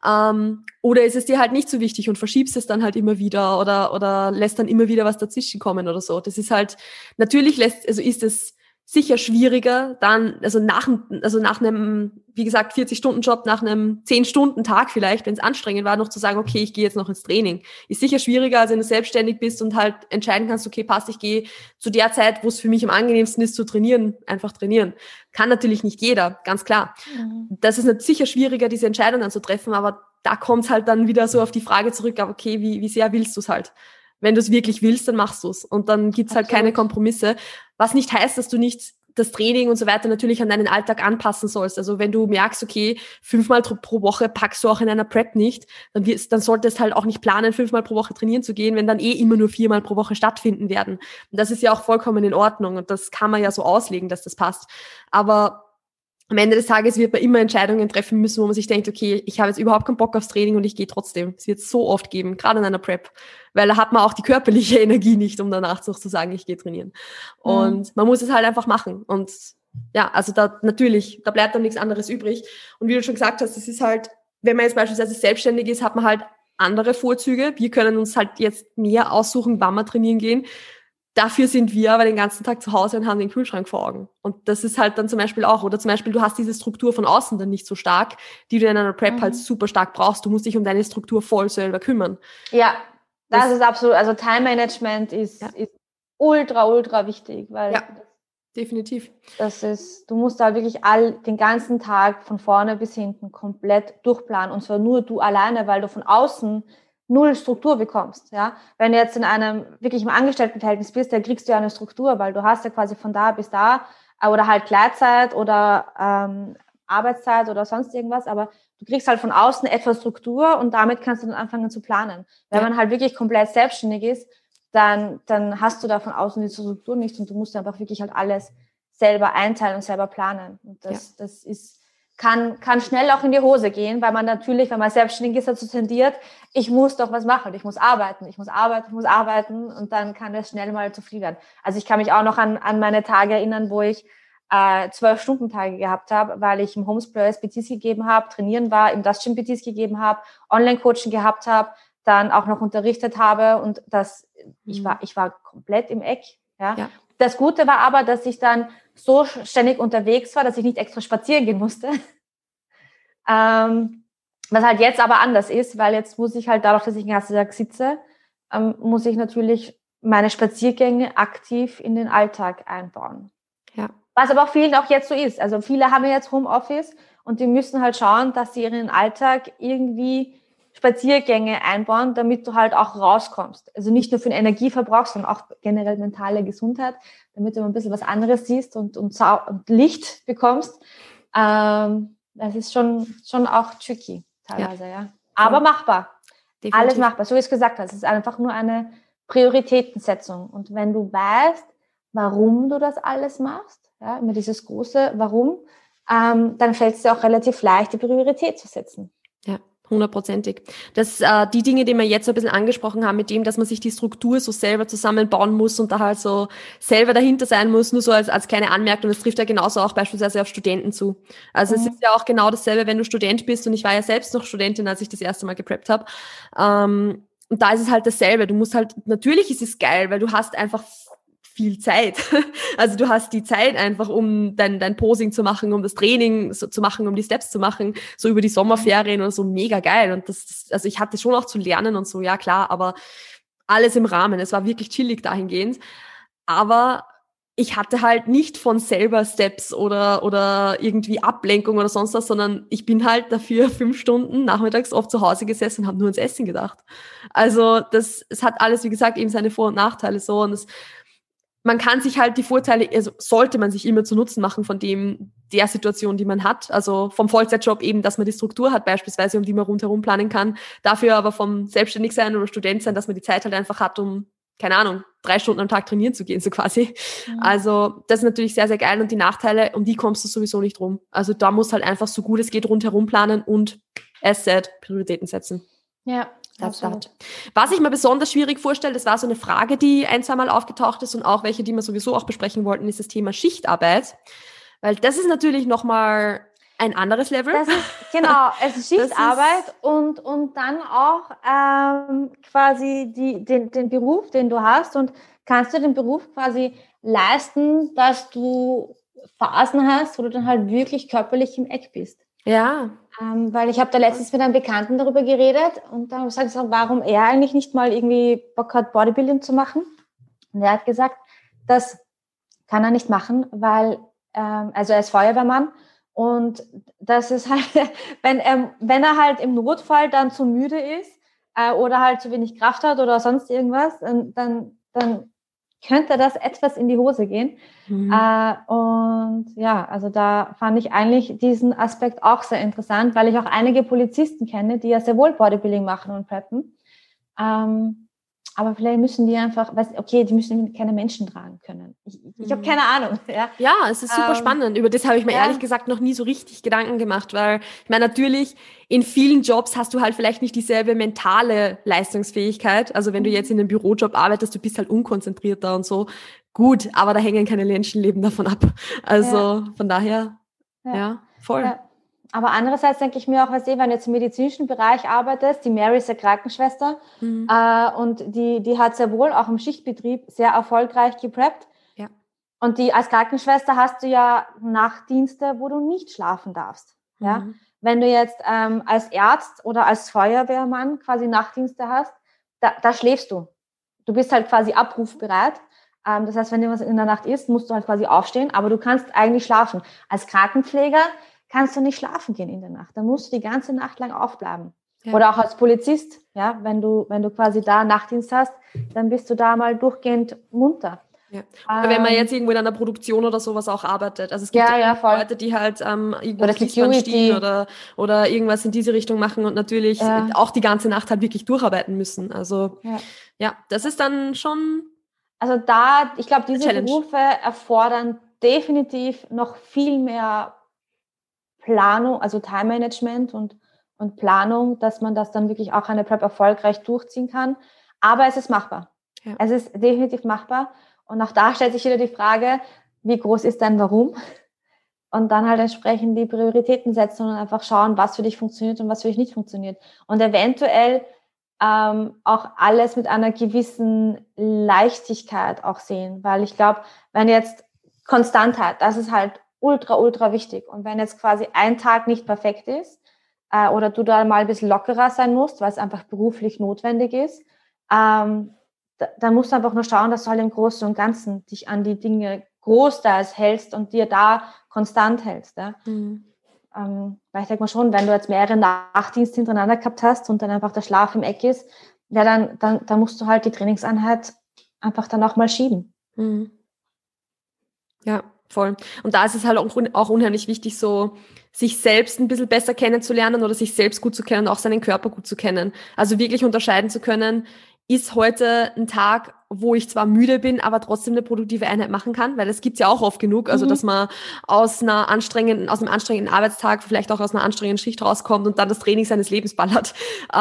Oder ist es dir halt nicht so wichtig und verschiebst es dann halt immer wieder oder lässt dann immer wieder was dazwischen kommen oder so. Das ist halt, natürlich ist es sicher schwieriger, dann, also nach einem, wie gesagt, 40-Stunden-Job, nach einem 10-Stunden-Tag vielleicht, wenn es anstrengend war, noch zu sagen, okay, ich gehe jetzt noch ins Training. Ist sicher schwieriger, als wenn du selbstständig bist und halt entscheiden kannst, okay, passt, ich gehe zu der Zeit, wo es für mich am angenehmsten ist, zu trainieren, einfach trainieren. Kann natürlich nicht jeder, ganz klar. Das ist sicher schwieriger, diese Entscheidung dann zu treffen, aber da kommt es halt dann wieder so auf die Frage zurück, okay, wie sehr willst du es halt? Wenn du es wirklich willst, dann machst du es. Und dann gibt's halt keine Kompromisse. Was nicht heißt, dass du nicht das Training und so weiter natürlich an deinen Alltag anpassen sollst. Also wenn du merkst, okay, 5-mal pro Woche packst du auch in einer Prep nicht, dann solltest halt auch nicht planen, 5-mal pro Woche trainieren zu gehen, wenn dann immer nur 4-mal pro Woche stattfinden werden. Und das ist ja auch vollkommen in Ordnung. Und das kann man ja so auslegen, dass das passt. Aber am Ende des Tages wird man immer Entscheidungen treffen müssen, wo man sich denkt, okay, ich habe jetzt überhaupt keinen Bock aufs Training und ich gehe trotzdem. Es wird es so oft geben, gerade in einer Prep, weil da hat man auch die körperliche Energie nicht, um danach zu sagen, ich gehe trainieren. Und man muss es halt einfach machen. Und ja, also da bleibt dann nichts anderes übrig. Und wie du schon gesagt hast, es ist halt, wenn man jetzt beispielsweise selbstständig ist, hat man halt andere Vorzüge. Wir können uns halt jetzt mehr aussuchen, wann wir trainieren gehen. Dafür sind wir aber den ganzen Tag zu Hause und haben den Kühlschrank vor Augen. Und das ist halt dann zum Beispiel auch, oder zum Beispiel du hast diese Struktur von außen dann nicht so stark, die du in einer Prep halt super stark brauchst. Du musst dich um deine Struktur voll selber kümmern. Ja, das ist absolut, also Time Management ist ultra, ultra wichtig, weil definitiv. Du musst da wirklich den ganzen Tag von vorne bis hinten komplett durchplanen und zwar nur du alleine, weil du von außen null Struktur bekommst, ja. Wenn du jetzt in einem wirklich im Angestelltenverhältnis bist, da kriegst du ja eine Struktur, weil du hast ja quasi von da bis da oder halt Gleitzeit oder Arbeitszeit oder sonst irgendwas, aber du kriegst halt von außen etwas Struktur und damit kannst du dann anfangen zu planen. Wenn man halt wirklich komplett selbstständig ist, dann hast du da von außen die Struktur nicht und du musst einfach wirklich halt alles selber einteilen und selber planen. Und das kann schnell auch in die Hose gehen, weil man natürlich, wenn man selbstständig ist, dazu tendiert, ich muss doch was machen, ich muss arbeiten und dann kann das schnell mal zu viel werden. Also ich kann mich auch noch an meine Tage erinnern, wo ich 12-Stunden-Tage gehabt habe, weil ich im Homeplace PTs gegeben habe, trainieren war, im Dust Gym PTs gegeben habe, Online-Coaching gehabt habe, dann auch noch unterrichtet habe und ich war komplett im Eck. Ja. Das Gute war aber, dass ich dann so ständig unterwegs war, dass ich nicht extra spazieren gehen musste. Was halt jetzt aber anders ist, weil jetzt muss ich halt dadurch, dass ich den ganzen Tag sitze, muss ich natürlich meine Spaziergänge aktiv in den Alltag einbauen. Ja. Was aber auch vielen auch jetzt so ist. Also viele haben ja jetzt Homeoffice und die müssen halt schauen, dass sie ihren Alltag irgendwie Spaziergänge einbauen, damit du halt auch rauskommst. Also nicht nur für den Energieverbrauch, sondern auch generell mentale Gesundheit, damit du ein bisschen was anderes siehst und Licht bekommst. Das ist schon auch tricky teilweise, ja. Aber machbar. Definitiv. Alles machbar, so wie ich gesagt habe. Es ist einfach nur eine Prioritätensetzung. Und wenn du weißt, warum du das alles machst, ja, immer dieses große Warum, dann fällt es dir auch relativ leicht, die Priorität zu setzen. Ja, 100%ig. Die Dinge, die wir jetzt so ein bisschen angesprochen haben, mit dem, dass man sich die Struktur so selber zusammenbauen muss und da halt so selber dahinter sein muss, nur so als kleine Anmerkung, das trifft ja genauso auch beispielsweise auf Studenten zu. Also es ist ja auch genau dasselbe, wenn du Student bist, und ich war ja selbst noch Studentin, als ich das erste Mal gepreppt habe. Und da ist es halt dasselbe. Du musst halt, natürlich ist es geil, weil du hast einfach viel Zeit. Also du hast die Zeit einfach, um dein Posing zu machen, um das Training zu machen, um die Steps zu machen, so über die Sommerferien oder so, mega geil. Und also ich hatte schon auch zu lernen und so, ja klar, aber alles im Rahmen. Es war wirklich chillig dahingehend. Aber ich hatte halt nicht von selber Steps oder irgendwie Ablenkung oder sonst was, sondern ich bin halt dafür 5 Stunden nachmittags oft zu Hause gesessen und habe nur ans Essen gedacht. Also es hat alles, wie gesagt, eben seine Vor- und Nachteile so, und man kann sich halt die Vorteile, also sollte man sich immer zu Nutzen machen von der Situation, die man hat. Also vom Vollzeitjob eben, dass man die Struktur hat beispielsweise, um die man rundherum planen kann. Dafür aber vom Selbstständigsein oder Student sein, dass man die Zeit halt einfach hat, um, keine Ahnung, 3 Stunden am Tag trainieren zu gehen, so quasi. Mhm. Also das ist natürlich sehr, sehr geil, und die Nachteile, um die kommst du sowieso nicht rum. Also da musst halt einfach so gut es geht rundherum planen und as said, Prioritäten setzen. Ja. Absolut. Was ich mir besonders schwierig vorstelle, das war so eine Frage, die 1-2 Mal aufgetaucht ist und auch welche, die wir sowieso auch besprechen wollten, ist das Thema Schichtarbeit. Weil das ist natürlich nochmal ein anderes Level. Genau, es ist Schichtarbeit und dann auch quasi den Beruf, den du hast, und kannst du den Beruf quasi leisten, dass du Phasen hast, wo du dann halt wirklich körperlich im Eck bist. Ja. Weil ich habe da letztens mit einem Bekannten darüber geredet und da habe ich gesagt, warum er eigentlich nicht mal irgendwie Bock hat, Bodybuilding zu machen. Und er hat gesagt, das kann er nicht machen, weil, also er ist Feuerwehrmann, und das ist halt, wenn er halt im Notfall dann zu müde ist oder halt zu wenig Kraft hat oder sonst irgendwas, dann könnte das etwas in die Hose gehen. Mhm. Und ja, also da fand ich eigentlich diesen Aspekt auch sehr interessant, weil ich auch einige Polizisten kenne, die ja sehr wohl Bodybuilding machen und preppen. Aber vielleicht müssen die einfach, die müssen keine Menschen tragen können. Ich habe keine Ahnung. Ja, es ist super spannend. Über das habe ich mir ehrlich gesagt noch nie so richtig Gedanken gemacht, weil ich meine, natürlich in vielen Jobs hast du halt vielleicht nicht dieselbe mentale Leistungsfähigkeit. Also wenn du jetzt in einem Bürojob arbeitest, du bist halt unkonzentrierter und so. Gut, aber da hängen keine Menschenleben davon ab. Also von daher, ja voll. Ja. Aber andererseits denke ich mir auch, wenn du jetzt im medizinischen Bereich arbeitest, die Mary ist ja Krankenschwester, und die hat sehr wohl auch im Schichtbetrieb sehr erfolgreich gepreppt. Ja. Und als Krankenschwester hast du ja Nachtdienste, wo du nicht schlafen darfst. Mhm. Ja? Wenn du jetzt als Arzt oder als Feuerwehrmann quasi Nachtdienste hast, da schläfst du. Du bist halt quasi abrufbereit. Das heißt, wenn dir was in der Nacht ist, musst du halt quasi aufstehen, aber du kannst eigentlich schlafen. Als Krankenpfleger kannst du nicht schlafen gehen in der Nacht. Dann musst du die ganze Nacht lang aufbleiben. Ja. Oder auch als Polizist, ja, wenn du quasi da Nachtdienst hast, dann bist du da mal durchgehend munter. Ja. Oder wenn man jetzt irgendwo in einer Produktion oder sowas auch arbeitet. Also es gibt Leute, die halt irgendwo oder Security oder irgendwas in diese Richtung machen und natürlich auch die ganze Nacht halt wirklich durcharbeiten müssen. Also ja das ist dann schon. Also ich glaube, diese Berufe erfordern definitiv noch viel mehr Planung, also Time Management und Planung, dass man das dann wirklich auch eine Prep erfolgreich durchziehen kann. Aber es ist machbar. Ja. Es ist definitiv machbar. Und auch da stellt sich wieder die Frage, wie groß ist dein Warum? Und dann halt entsprechend die Prioritäten setzen und einfach schauen, was für dich funktioniert und was für dich nicht funktioniert. Und eventuell auch alles mit einer gewissen Leichtigkeit auch sehen. Weil ich glaube, wenn jetzt Konstantheit, das ist halt ultra, ultra wichtig. Und wenn jetzt quasi ein Tag nicht perfekt ist oder du da mal ein bisschen lockerer sein musst, weil es einfach beruflich notwendig ist, dann musst du einfach nur schauen, dass du halt im Großen und Ganzen dich an die Dinge großteils hältst und dir da konstant hältst. Ja? Mhm. Weil ich denke mal schon, wenn du jetzt mehrere Nachtdienste hintereinander gehabt hast und dann einfach der Schlaf im Eck ist, ja, dann musst du halt die Trainingseinheit einfach dann auch mal schieben. Mhm. Ja, voll. Und da ist es halt auch unheimlich wichtig, so sich selbst ein bisschen besser kennenzulernen oder sich selbst gut zu kennen, auch seinen Körper gut zu kennen. Also wirklich unterscheiden zu können, ist heute ein Tag, wo ich zwar müde bin, aber trotzdem eine produktive Einheit machen kann, weil das gibt's ja auch oft genug, also dass man aus einem anstrengenden Arbeitstag, vielleicht auch aus einer anstrengenden Schicht rauskommt und dann das Training seines Lebens ballert.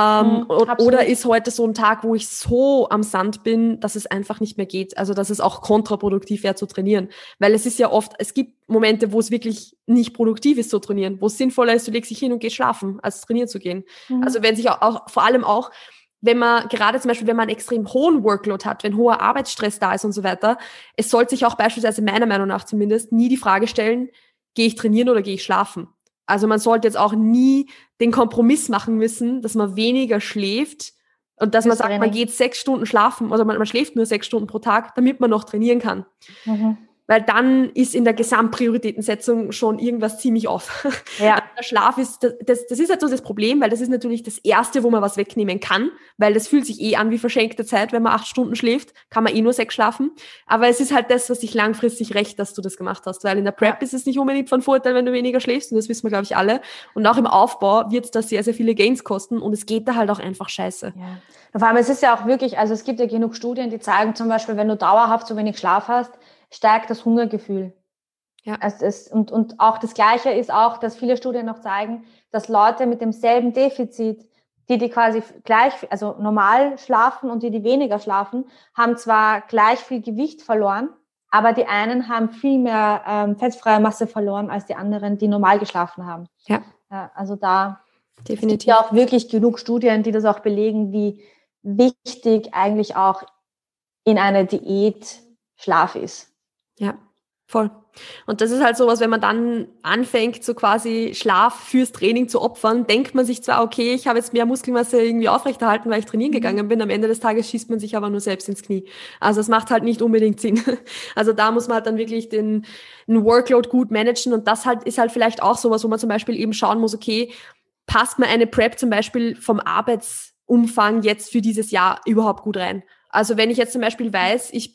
Oder ist heute so ein Tag, wo ich so am Sand bin, dass es einfach nicht mehr geht, also dass es auch kontraproduktiv wäre zu trainieren, weil es ist ja oft, es gibt Momente, wo es wirklich nicht produktiv ist zu trainieren, wo es sinnvoller ist, du legst dich hin und gehst schlafen, als trainieren zu gehen. Also wenn sich auch vor allem auch, wenn man gerade zum Beispiel, wenn man einen extrem hohen Workload hat, wenn hoher Arbeitsstress da ist und so weiter, es sollte sich auch beispielsweise meiner Meinung nach zumindest nie die Frage stellen, gehe ich trainieren oder gehe ich schlafen? Also man sollte jetzt auch nie den Kompromiss machen müssen, dass man weniger schläft und dass man sagt, man geht 6 Stunden schlafen oder man schläft nur 6 Stunden pro Tag, damit man noch trainieren kann. Weil dann ist in der Gesamtprioritätensetzung schon irgendwas ziemlich off. Ja. Der Schlaf ist, das ist halt so das Problem, weil das ist natürlich das Erste, wo man was wegnehmen kann, weil das fühlt sich an wie verschenkte Zeit, wenn man 8 Stunden schläft, kann man nur 6 schlafen. Aber es ist halt das, was dich langfristig rächt, dass du das gemacht hast, weil in der Prep ist es nicht unbedingt von Vorteil, wenn du weniger schläfst, und das wissen wir, glaube ich, alle. Und auch im Aufbau wird es da sehr, sehr viele Gains kosten und es geht da halt auch einfach scheiße. Ja. Vor allem, es ist ja auch wirklich, also es gibt ja genug Studien, die zeigen zum Beispiel, wenn du dauerhaft so wenig Schlaf hast, steigt das Hungergefühl. Ja. Und auch das Gleiche ist auch, dass viele Studien noch zeigen, dass Leute mit demselben Defizit, die quasi gleich, also normal schlafen und die weniger schlafen, haben zwar gleich viel Gewicht verloren, aber die einen haben viel mehr fettfreie Masse verloren als die anderen, die normal geschlafen haben. Ja. Ja, also da definitiv. Es gibt ja auch wirklich genug Studien, die das auch belegen, wie wichtig eigentlich auch in einer Diät Schlaf ist. Ja, voll. Und das ist halt sowas, wenn man dann anfängt, so quasi Schlaf fürs Training zu opfern, denkt man sich zwar, okay, ich habe jetzt mehr Muskelmasse irgendwie aufrechterhalten, weil ich trainieren gegangen bin, am Ende des Tages schießt man sich aber nur selbst ins Knie. Also es macht halt nicht unbedingt Sinn. Also da muss man halt dann wirklich den Workload gut managen, und das halt ist halt vielleicht auch sowas, wo man zum Beispiel eben schauen muss, okay, passt mir eine Prep zum Beispiel vom Arbeitsumfang jetzt für dieses Jahr überhaupt gut rein? Also wenn ich jetzt zum Beispiel weiß, ich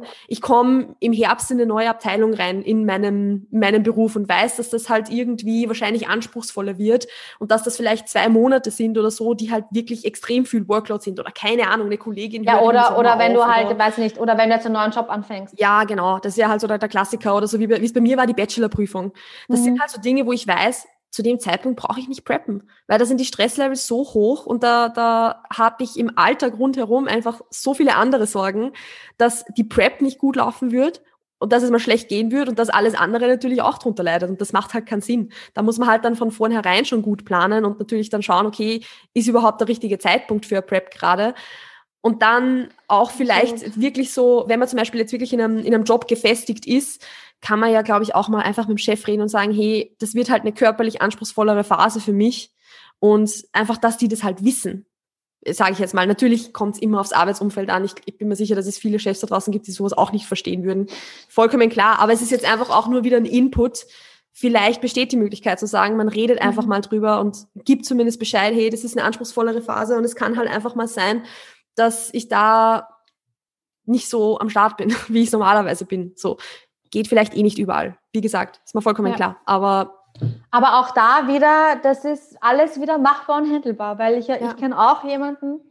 komme im Herbst in eine neue Abteilung rein in meinem Beruf und weiß, dass das halt irgendwie wahrscheinlich anspruchsvoller wird und dass das vielleicht 2 Monate sind oder so, die halt wirklich extrem viel Workload sind oder keine Ahnung, eine Kollegin. Ja, oder wenn du halt, weiß nicht, oder wenn du jetzt einen neuen Job anfängst. Ja, genau. Das ist ja halt so der Klassiker, oder so wie es bei mir war, die Bachelorprüfung. Das sind halt so Dinge, wo ich weiß, zu dem Zeitpunkt brauche ich nicht preppen, weil da sind die Stresslevels so hoch und da habe ich im Alltag rundherum einfach so viele andere Sorgen, dass die Prep nicht gut laufen wird und dass es mal schlecht gehen wird und dass alles andere natürlich auch drunter leidet, und das macht halt keinen Sinn. Da muss man halt dann von vornherein schon gut planen und natürlich dann schauen, okay, ist überhaupt der richtige Zeitpunkt für eine Prep gerade? Und dann auch vielleicht wirklich so, wenn man zum Beispiel jetzt wirklich in einem Job gefestigt ist, kann man ja, glaube ich, auch mal einfach mit dem Chef reden und sagen, hey, das wird halt eine körperlich anspruchsvollere Phase für mich, und einfach, dass die das halt wissen, sage ich jetzt mal. Natürlich kommt es immer aufs Arbeitsumfeld an. Ich bin mir sicher, dass es viele Chefs da draußen gibt, die sowas auch nicht verstehen würden. Vollkommen klar, aber es ist jetzt einfach auch nur wieder ein Input. Vielleicht besteht die Möglichkeit zu sagen, man redet einfach mal drüber und gibt zumindest Bescheid, hey, das ist eine anspruchsvollere Phase und es kann halt einfach mal sein, dass ich da nicht so am Start bin, wie ich normalerweise bin. So, geht vielleicht nicht überall. Wie gesagt, ist mir vollkommen klar. Aber auch da wieder, das ist alles wieder machbar und handelbar, weil ich kenne auch jemanden,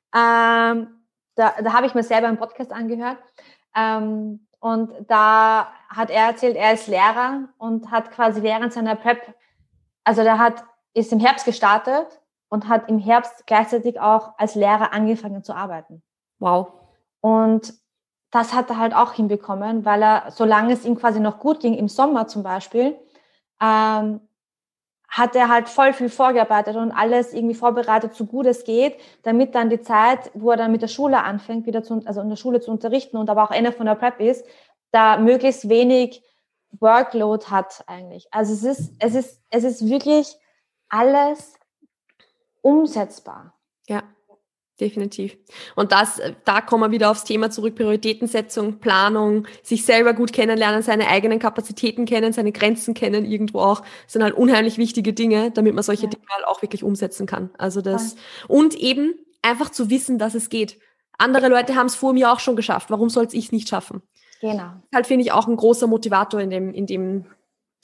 da habe ich mir selber einen Podcast angehört, und da hat er erzählt, er ist Lehrer und hat quasi während seiner Prep, also ist im Herbst gestartet und hat im Herbst gleichzeitig auch als Lehrer angefangen zu arbeiten. Wow. Und das hat er halt auch hinbekommen, weil er, solange es ihm quasi noch gut ging, im Sommer zum Beispiel, hat er halt voll viel vorgearbeitet und alles irgendwie vorbereitet, so gut es geht, damit dann die Zeit, wo er dann mit der Schule anfängt, also in der Schule zu unterrichten und aber auch Ende von der Prep ist, da möglichst wenig Workload hat eigentlich. Also es ist wirklich alles umsetzbar. Ja, definitiv. Und da kommen wir wieder aufs Thema zurück: Prioritätensetzung, Planung, sich selber gut kennenlernen, seine eigenen Kapazitäten kennen, seine Grenzen kennen irgendwo auch. Das sind halt unheimlich wichtige Dinge, damit man solche Dinge halt auch wirklich umsetzen kann. Also und eben einfach zu wissen, dass es geht. Andere Leute haben es vor mir auch schon geschafft. Warum soll ich es nicht schaffen? Genau. Halt, finde ich, auch ein großer Motivator in dem, also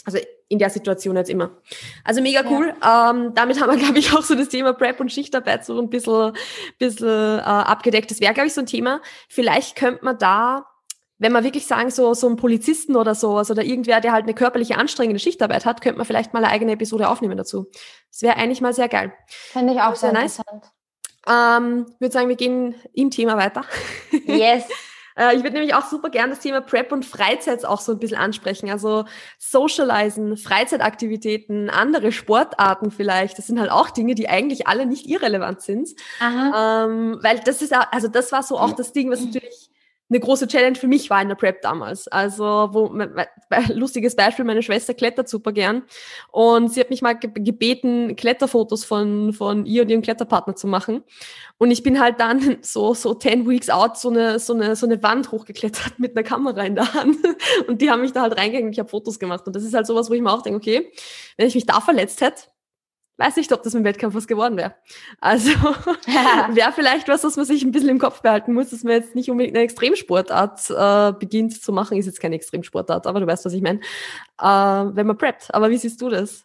in der Situation jetzt immer. Also mega cool. Damit haben wir, glaube ich, auch so das Thema Prep und Schichtarbeit so ein bisschen abgedeckt. Das wäre, glaube ich, so ein Thema. Vielleicht könnte man da, wenn wir wirklich sagen, so einen Polizisten oder sowas oder irgendwer, der halt eine körperliche anstrengende Schichtarbeit hat, könnte man vielleicht mal eine eigene Episode aufnehmen dazu. Das wäre eigentlich mal sehr geil. Finde ich auch sehr nice. Interessant. Würde sagen, wir gehen im Thema weiter. Yes. Ich würde nämlich auch super gern das Thema Prep und Freizeit auch so ein bisschen ansprechen. Also Socializen, Freizeitaktivitäten, andere Sportarten vielleicht. Das sind halt auch Dinge, die eigentlich alle nicht irrelevant sind. Weil das ist, also das war so auch das Ding, was natürlich eine große Challenge für mich war in der Prep damals. Also, lustiges Beispiel, meine Schwester klettert super gern und sie hat mich mal gebeten, Kletterfotos von ihr und ihrem Kletterpartner zu machen. Und ich bin halt dann so 10 weeks out so eine Wand hochgeklettert mit einer Kamera in der Hand. Und die haben mich da halt reingehängt und ich habe Fotos gemacht. Und das ist halt sowas, wo ich mir auch denke, okay, wenn ich mich da verletzt hätte, weiß nicht, ob das mit dem Wettkampf was geworden wäre. Also wäre vielleicht was man sich ein bisschen im Kopf behalten muss, dass man jetzt nicht unbedingt eine Extremsportart beginnt zu machen. Ist jetzt keine Extremsportart, aber du weißt, was ich meine. Wenn man preppt. Aber wie siehst du das?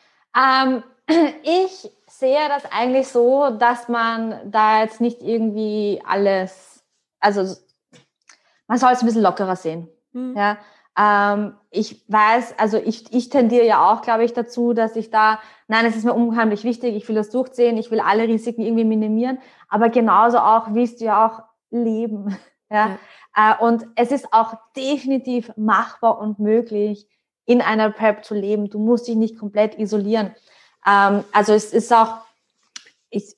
Ich sehe das eigentlich so, dass man da jetzt nicht irgendwie alles, also man soll es ein bisschen lockerer sehen. Ja. Ich weiß, also ich tendiere ja auch, glaube ich, dazu, dass ich da, nein, es ist mir unheimlich wichtig, ich will das durchziehen, ich will alle Risiken irgendwie minimieren, aber genauso auch willst du ja auch leben. Ja? Und es ist auch definitiv machbar und möglich, in einer Prep zu leben. Du musst dich nicht komplett isolieren. Also es ist auch, ich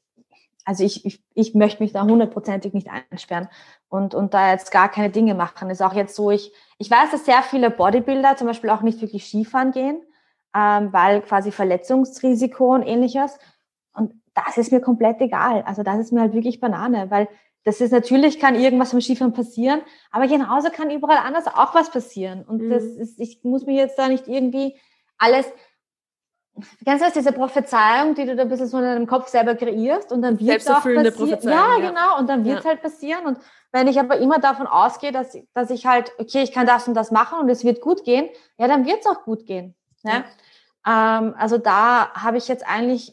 möchte mich da 100%ig nicht einsperren und da jetzt gar keine Dinge machen. Ist auch jetzt so, ich weiß, dass sehr viele Bodybuilder zum Beispiel auch nicht wirklich Skifahren gehen, weil quasi Verletzungsrisiko und ähnliches. Und das ist mir komplett egal. Also das ist mir halt wirklich Banane, weil das ist natürlich, kann irgendwas beim Skifahren passieren, aber genauso kann überall anders auch was passieren. Und das ist, ich muss mir jetzt da nicht irgendwie alles, kennst du das, diese Prophezeiung, die du da ein bisschen so in deinem Kopf selber kreierst und dann wird es auch passieren. Ja, genau, und dann wird es halt passieren. Und wenn ich aber immer davon ausgehe, dass ich halt, okay, ich kann das und das machen und es wird gut gehen, ja, dann wird es auch gut gehen. Ja? Also da habe ich jetzt eigentlich,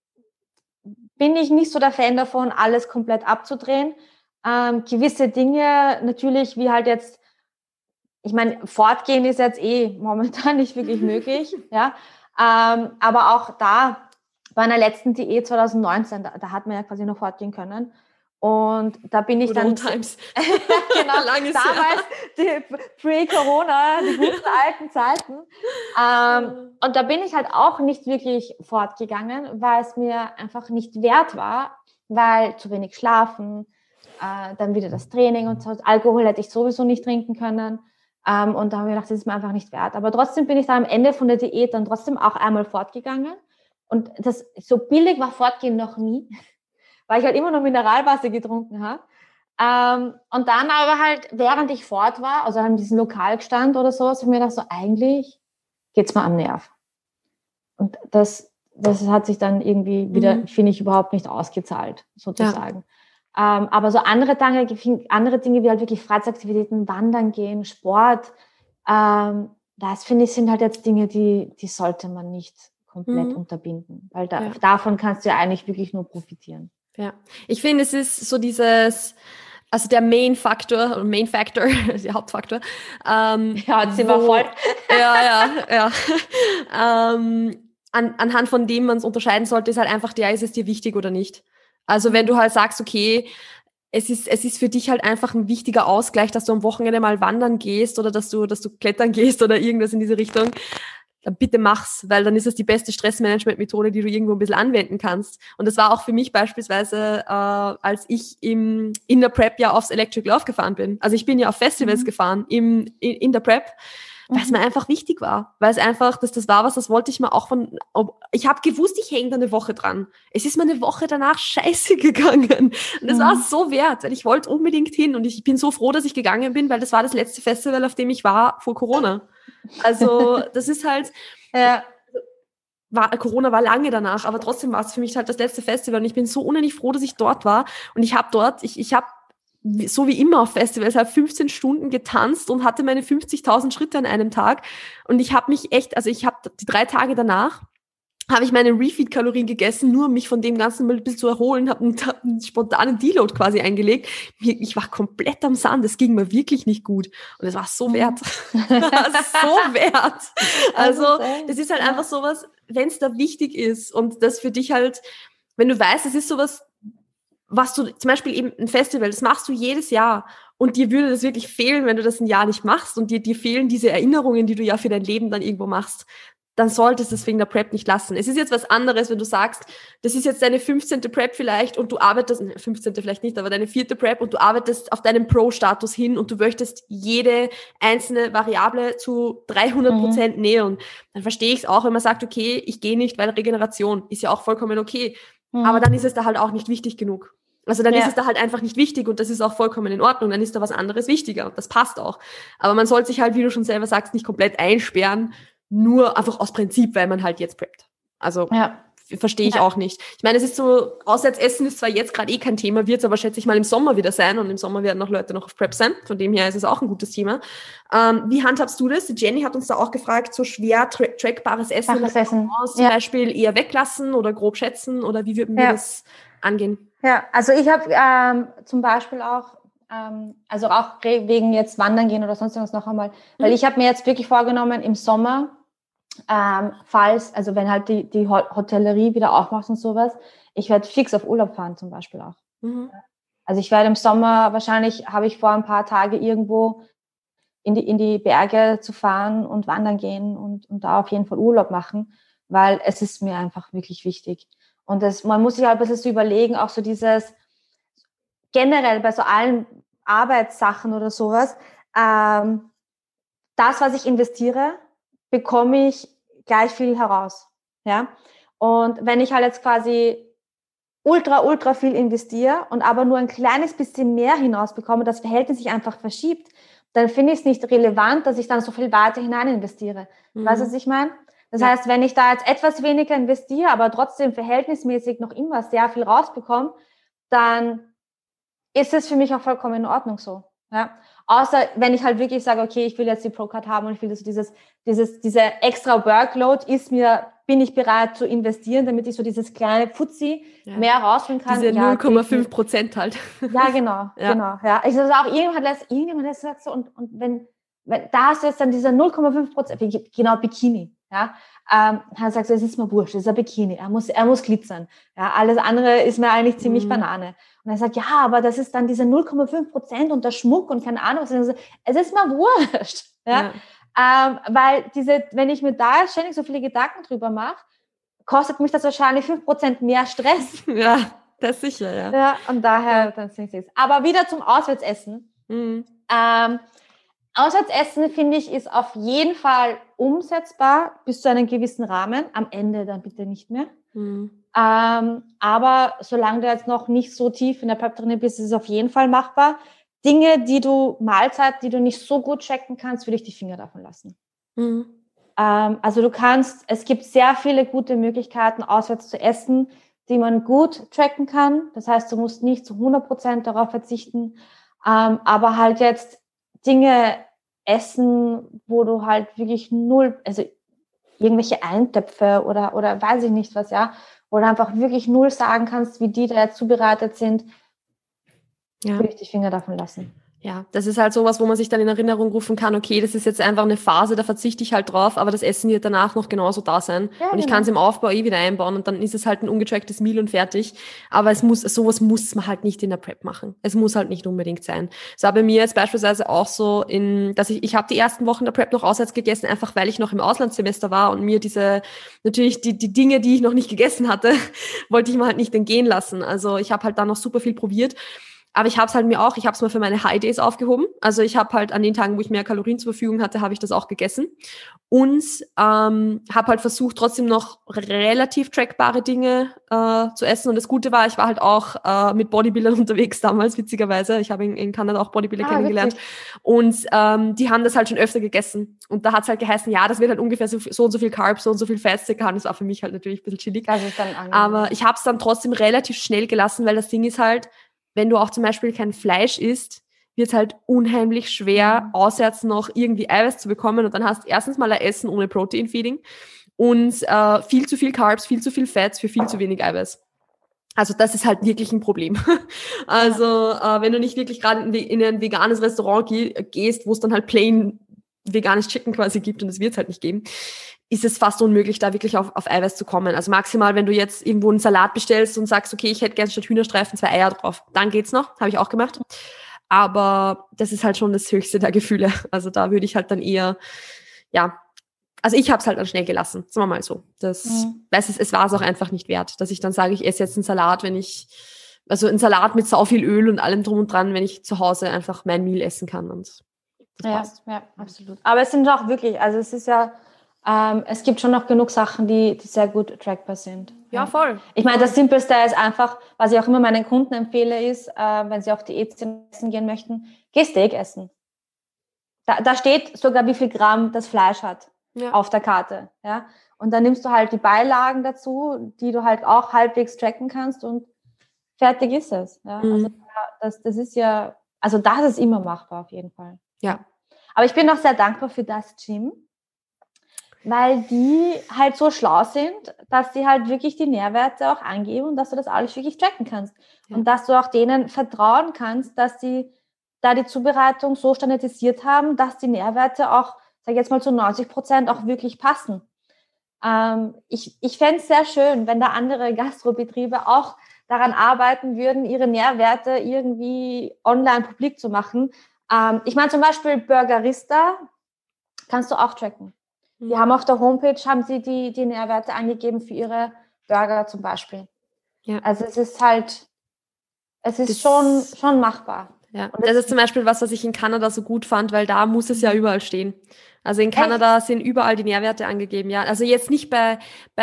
bin ich nicht so der Fan davon, alles komplett abzudrehen. Gewisse Dinge natürlich, wie halt jetzt, ich meine, fortgehen ist jetzt momentan nicht wirklich möglich, ja. Aber auch da, bei einer letzten Diät 2019, da hat man ja quasi noch fortgehen können. Und da bin ich dann... Times. Genau, damals, die Pre-Corona, die guten alten Zeiten. Und da bin ich halt auch nicht wirklich fortgegangen, weil es mir einfach nicht wert war, weil zu wenig schlafen, dann wieder das Training und so. Alkohol hätte ich sowieso nicht trinken können. Und da habe ich gedacht, das ist mir einfach nicht wert. Aber trotzdem bin ich dann am Ende von der Diät dann trotzdem auch einmal fortgegangen. Und das so billig war Fortgehen noch nie, weil ich halt immer noch Mineralwasser getrunken habe. Und dann aber halt, während ich fort war, also an diesem Lokalstand oder sowas, habe ich mir gedacht, so eigentlich geht's mir am Nerv. Und das hat sich dann irgendwie wieder, finde ich, überhaupt nicht ausgezahlt, sozusagen. Ja. Aber so andere Dinge wie halt wirklich Freizeitaktivitäten, Wandern gehen, Sport, das finde ich sind halt jetzt Dinge, die sollte man nicht komplett unterbinden, weil davon kannst du ja eigentlich wirklich nur profitieren. Ja, ich finde, es ist so dieses, also der Main Factor, der Hauptfaktor. Jetzt sind wir voll. Ja. Anhand von dem man es unterscheiden sollte, ist halt einfach ist es dir wichtig oder nicht. Also wenn du halt sagst, okay, es ist für dich halt einfach ein wichtiger Ausgleich, dass du am Wochenende mal wandern gehst oder dass du klettern gehst oder irgendwas in diese Richtung, dann bitte mach's, weil dann ist es die beste Stressmanagement-Methode, die du irgendwo ein bisschen anwenden kannst. Und das war auch für mich beispielsweise, als ich in der Prep ja aufs Electric Love gefahren bin. Also ich bin ja auf Festivals gefahren in der Prep, weil es mir einfach wichtig war. Weil es einfach, das war was, das wollte ich mir auch ich habe gewusst, ich hänge da eine Woche dran. Es ist mir eine Woche danach scheiße gegangen. Und das war so wert, weil ich wollte unbedingt hin. Und ich bin so froh, dass ich gegangen bin, weil das war das letzte Festival, auf dem ich war vor Corona. Also das ist halt... Corona war lange danach, aber trotzdem war es für mich halt das letzte Festival. Und ich bin so unendlich froh, dass ich dort war. Und ich habe dort, ich habe so wie immer auf Festivals, habe 15 Stunden getanzt und hatte meine 50.000 Schritte an einem Tag. Und ich habe mich echt, also ich habe die 3 Tage danach, habe ich meine Refeed-Kalorien gegessen, nur um mich von dem Ganzen mal ein bisschen zu erholen, habe einen spontanen Deload quasi eingelegt. Ich war komplett am Sand, es ging mir wirklich nicht gut. Und es war so wert. So wert. Also, das ist halt einfach sowas, wenn es da wichtig ist und das für dich halt, wenn du weißt, es ist sowas, was du, zum Beispiel eben ein Festival, das machst du jedes Jahr und dir würde das wirklich fehlen, wenn du das ein Jahr nicht machst und dir fehlen diese Erinnerungen, die du ja für dein Leben dann irgendwo machst, dann solltest du es wegen der Prep nicht lassen. Es ist jetzt was anderes, wenn du sagst, das ist jetzt deine 15. Prep vielleicht und du arbeitest, 15. vielleicht nicht, aber deine 4. Prep und du arbeitest auf deinen Pro-Status hin und du möchtest jede einzelne Variable zu 300% nähern. Dann verstehe ich es auch, wenn man sagt, okay, ich gehe nicht, weil Regeneration ist ja auch vollkommen okay. Aber dann ist es da halt auch nicht wichtig genug. Also dann ist es da halt einfach nicht wichtig und das ist auch vollkommen in Ordnung. Dann ist da was anderes wichtiger und das passt auch. Aber man sollte sich halt, wie du schon selber sagst, nicht komplett einsperren, nur einfach aus Prinzip, weil man halt jetzt preppt. Also verstehe ich auch nicht. Ich meine, es ist so, Auswärtsessen ist zwar jetzt gerade kein Thema, wird es aber schätze ich mal im Sommer wieder sein und im Sommer werden noch Leute noch auf Prep sein. Von dem her ist es auch ein gutes Thema. Wie handhabst du das? Die Jenny hat uns da auch gefragt, so schwer trackbares Essen, zum Beispiel eher weglassen oder grob schätzen oder wie würden wir das angehen? Ja, also ich habe zum Beispiel auch, also auch wegen jetzt Wandern gehen oder sonst irgendwas noch einmal, weil ich habe mir jetzt wirklich vorgenommen, im Sommer, also wenn halt die Hotellerie wieder aufmacht und sowas, ich werde fix auf Urlaub fahren zum Beispiel auch. Also ich werde im Sommer, wahrscheinlich habe ich vor, ein paar Tage irgendwo in die Berge zu fahren und wandern gehen und da auf jeden Fall Urlaub machen, weil es ist mir einfach wirklich wichtig. Und man muss sich halt ein bisschen so überlegen, auch so dieses, generell bei so allen Arbeitssachen oder sowas, das, was ich investiere, bekomme ich gleich viel heraus. Ja? Und wenn ich halt jetzt quasi ultra viel investiere und aber nur ein kleines bisschen mehr hinausbekomme, das Verhältnis sich einfach verschiebt, dann finde ich es nicht relevant, dass ich dann so viel weiter hinein investiere. Weißt du, was ich meine? Das heißt, wenn ich da jetzt etwas weniger investiere, aber trotzdem verhältnismäßig noch immer sehr viel rausbekomme, dann ist es für mich auch vollkommen in Ordnung so. Ja? Außer wenn ich halt wirklich sage, okay, ich will jetzt die Pro-Card haben und ich will so diese extra Workload bin ich bereit zu investieren, damit ich so dieses kleine Fuzzi mehr rausholen kann. Diese 0,5% halt. Ja, genau. Ja. Ich sage auch, irgendjemand hat gesagt so, und wenn da hast du jetzt dann diese 0,5%, genau, Bikini, ja. Er sagt so, es ist mir wurscht, es ist ein Bikini, er muss glitzern. Ja, alles andere ist mir eigentlich ziemlich Banane. Und er sagt, ja, aber das ist dann diese 0,5% und der Schmuck und keine Ahnung was. Es ist mir wurscht. Ja? Weil wenn ich mir da ständig so viele Gedanken drüber mache, kostet mich das wahrscheinlich 5% mehr Stress. Ja, das ist sicher, ja. Ja, und daher, dann finde ich es. Aber wieder zum Auswärtsessen. Auswärtsessen, finde ich, ist auf jeden Fall umsetzbar bis zu einem gewissen Rahmen. Am Ende dann bitte nicht mehr. Aber solange du jetzt noch nicht so tief in der Prep drin bist, ist es auf jeden Fall machbar. Mahlzeiten, die du nicht so gut checken kannst, würde ich die Finger davon lassen. Also es gibt sehr viele gute Möglichkeiten, auswärts zu essen, die man gut tracken kann. Das heißt, du musst nicht zu 100% darauf verzichten, aber halt jetzt Dinge essen, wo du halt wirklich also irgendwelche Eintöpfe oder weiß ich nicht was, ja, wo du einfach wirklich null sagen kannst, wie die da jetzt zubereitet sind, würde ich die Finger davon lassen. Ja, das ist halt sowas, wo man sich dann in Erinnerung rufen kann, okay, das ist jetzt einfach eine Phase, da verzichte ich halt drauf, aber das Essen wird danach noch genauso da sein. Ja, und ich kann es im Aufbau wieder einbauen und dann ist es halt ein ungetracktes Meal und fertig. Aber sowas muss man halt nicht in der Prep machen. Es muss halt nicht unbedingt sein. Es war bei mir jetzt beispielsweise auch so, dass ich habe die ersten Wochen der Prep noch auswärts gegessen, einfach weil ich noch im Auslandssemester war und mir natürlich die Dinge, die ich noch nicht gegessen hatte, wollte ich mir halt nicht entgehen lassen. Also ich habe halt dann noch super viel probiert. Aber ich habe es mir für meine High Days aufgehoben. Also ich habe halt an den Tagen, wo ich mehr Kalorien zur Verfügung hatte, habe ich das auch gegessen. Und habe halt versucht, trotzdem noch relativ trackbare Dinge zu essen. Und das Gute war, ich war halt auch mit Bodybuildern unterwegs damals, witzigerweise. Ich habe in Kanada auch Bodybuilder kennengelernt. Witzig. Und die haben das halt schon öfter gegessen. Und da hat es halt geheißen, ja, das wird halt ungefähr so und so viel Carbs, so und so viel Fats gehabt. Das war für mich halt natürlich ein bisschen chillig. Das ist dann angenehm. Aber ich habe es dann trotzdem relativ schnell gelassen, weil das Ding ist halt, wenn du auch zum Beispiel kein Fleisch isst, wird es halt unheimlich schwer, auswärts noch irgendwie Eiweiß zu bekommen. Und dann hast du erstens mal ein Essen ohne Protein-Feeding und viel zu viel Carbs, viel zu viel Fats für viel zu wenig Eiweiß. Also das ist halt wirklich ein Problem. Also wenn du nicht wirklich gerade in ein veganes Restaurant gehst, wo es dann halt plain veganes Chicken quasi gibt und das wird es halt nicht geben, ist es fast unmöglich, da wirklich auf Eiweiß zu kommen. Also maximal, wenn du jetzt irgendwo einen Salat bestellst und sagst, okay, ich hätte gerne statt Hühnerstreifen 2 Eier drauf, dann geht's noch, habe ich auch gemacht. Aber das ist halt schon das höchste der Gefühle. Also da würde ich halt dann eher, ja, also ich habe es halt dann schnell gelassen, sagen wir mal so. Es war es auch einfach nicht wert, dass ich dann sage, ich esse jetzt einen Salat, also einen Salat mit sau viel Öl und allem drum und dran, wenn ich zu Hause einfach mein Meal essen kann. Und das passt. Ja, absolut. Aber es sind auch wirklich, also es ist ja, es gibt schon noch genug Sachen, die sehr gut trackbar sind. Ja, voll. Ich meine, das Simpelste ist einfach, was ich auch immer meinen Kunden empfehle, ist, wenn sie auf Diät essen gehen möchten, geh Steak essen. Da steht sogar, wie viel Gramm das Fleisch hat auf der Karte. Ja? Und dann nimmst du halt die Beilagen dazu, die du halt auch halbwegs tracken kannst und fertig ist es. Ja? Also das ist ja, also das ist immer machbar auf jeden Fall. Ja. Aber ich bin auch sehr dankbar für das Gym, weil die halt so schlau sind, dass die halt wirklich die Nährwerte auch angeben und dass du das alles wirklich tracken kannst. Ja. Und dass du auch denen vertrauen kannst, dass die da die Zubereitung so standardisiert haben, dass die Nährwerte auch, sag ich jetzt mal zu 90% auch wirklich passen. Ich fände es sehr schön, wenn da andere Gastrobetriebe auch daran arbeiten würden, ihre Nährwerte irgendwie online publik zu machen. Ich meine zum Beispiel Burgerista kannst du auch tracken. Die haben auf der Homepage, haben sie die Nährwerte angegeben für ihre Burger zum Beispiel. Ja. Also es ist halt, schon machbar. Ja, und das ist zum Beispiel was ich in Kanada so gut fand, weil da muss es ja überall stehen. Also in Kanada sind überall die Nährwerte angegeben, ja. Also jetzt nicht bei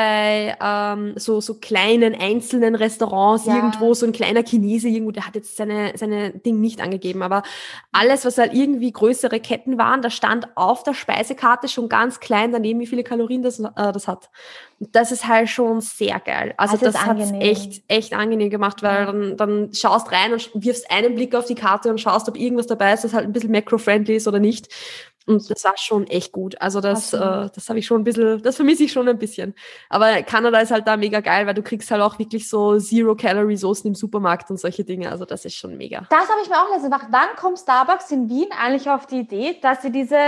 so kleinen einzelnen Restaurants irgendwo, so ein kleiner Chinese irgendwo, der hat jetzt seine Ding nicht angegeben, aber alles, was halt irgendwie größere Ketten waren, da stand auf der Speisekarte schon ganz klein daneben, wie viele Kalorien das hat. Und das ist halt schon sehr geil. Also das hat es echt angenehm gemacht, weil dann schaust rein und wirfst einen Blick auf die Karte und schaust, ob irgendwas dabei ist, das halt ein bisschen macro-friendly ist oder nicht. Und das war schon echt gut. Also das habe ich schon ein bisschen, das vermisse ich schon ein bisschen. Aber Kanada ist halt da mega geil, weil du kriegst halt auch wirklich so Zero-Calorie-Soßen im Supermarkt und solche Dinge. Also das ist schon mega. Das habe ich mir auch letztens gedacht. Wann kommt Starbucks in Wien eigentlich auf die Idee, dass sie diese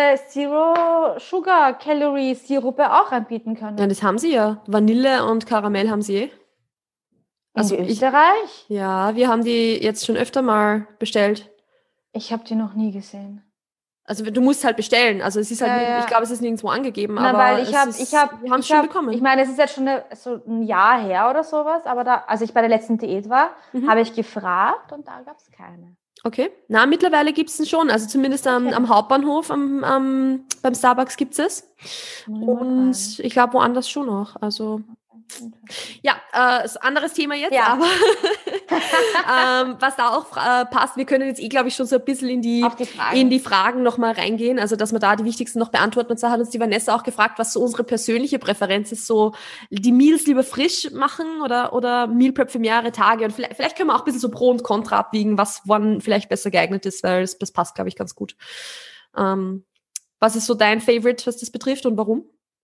Zero-Sugar-Calorie-Sirupe auch anbieten können? Ja, das haben sie ja. Vanille und Karamell haben sie eh. Also in Österreich? Ja, wir haben die jetzt schon öfter mal bestellt. Ich habe die noch nie gesehen. Also du musst halt bestellen. Also es ist halt, ich glaube, es ist nirgendwo angegeben, aber weil wir haben es schon bekommen. Ich meine, es ist jetzt schon so ein Jahr her oder sowas, aber als ich bei der letzten Diät war, habe ich gefragt und da gab es keine. Okay. Na, mittlerweile gibt es schon. Also zumindest am Hauptbahnhof, beim Starbucks gibt es. Und ich glaube, woanders schon noch. Also ja, anderes Thema jetzt, aber was da auch passt, wir können jetzt glaube ich, schon so ein bisschen in die Fragen nochmal reingehen, also dass wir da die wichtigsten noch beantworten. Und zwar hat uns die Vanessa auch gefragt, was so unsere persönliche Präferenz ist, so die Meals lieber frisch machen oder Meal Prep für mehrere Tage. Und vielleicht können wir auch ein bisschen so Pro und Contra abwiegen, wann vielleicht besser geeignet ist, weil das passt, glaube ich, ganz gut. Was ist so dein Favorite, was das betrifft und warum?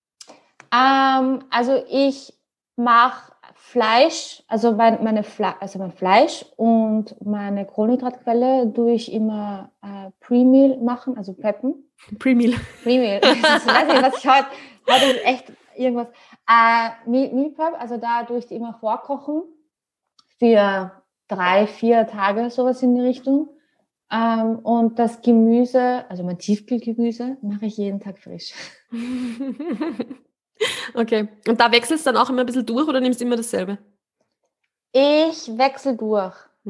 Also ich mache Fleisch, also mein Fleisch und meine Kohlenhydratquelle tue ich immer Pre-Meal machen, also preppen. Pre-Meal. Ich weiß nicht, was ich heute ist echt irgendwas. Meal Prep, also da tue ich die immer vorkochen für 3-4 Tage, sowas in die Richtung. Und das Gemüse, also mein Tiefkühlgemüse, mache ich jeden Tag frisch. Okay. Und da wechselst du dann auch immer ein bisschen durch oder nimmst du immer dasselbe? Ich wechsle durch.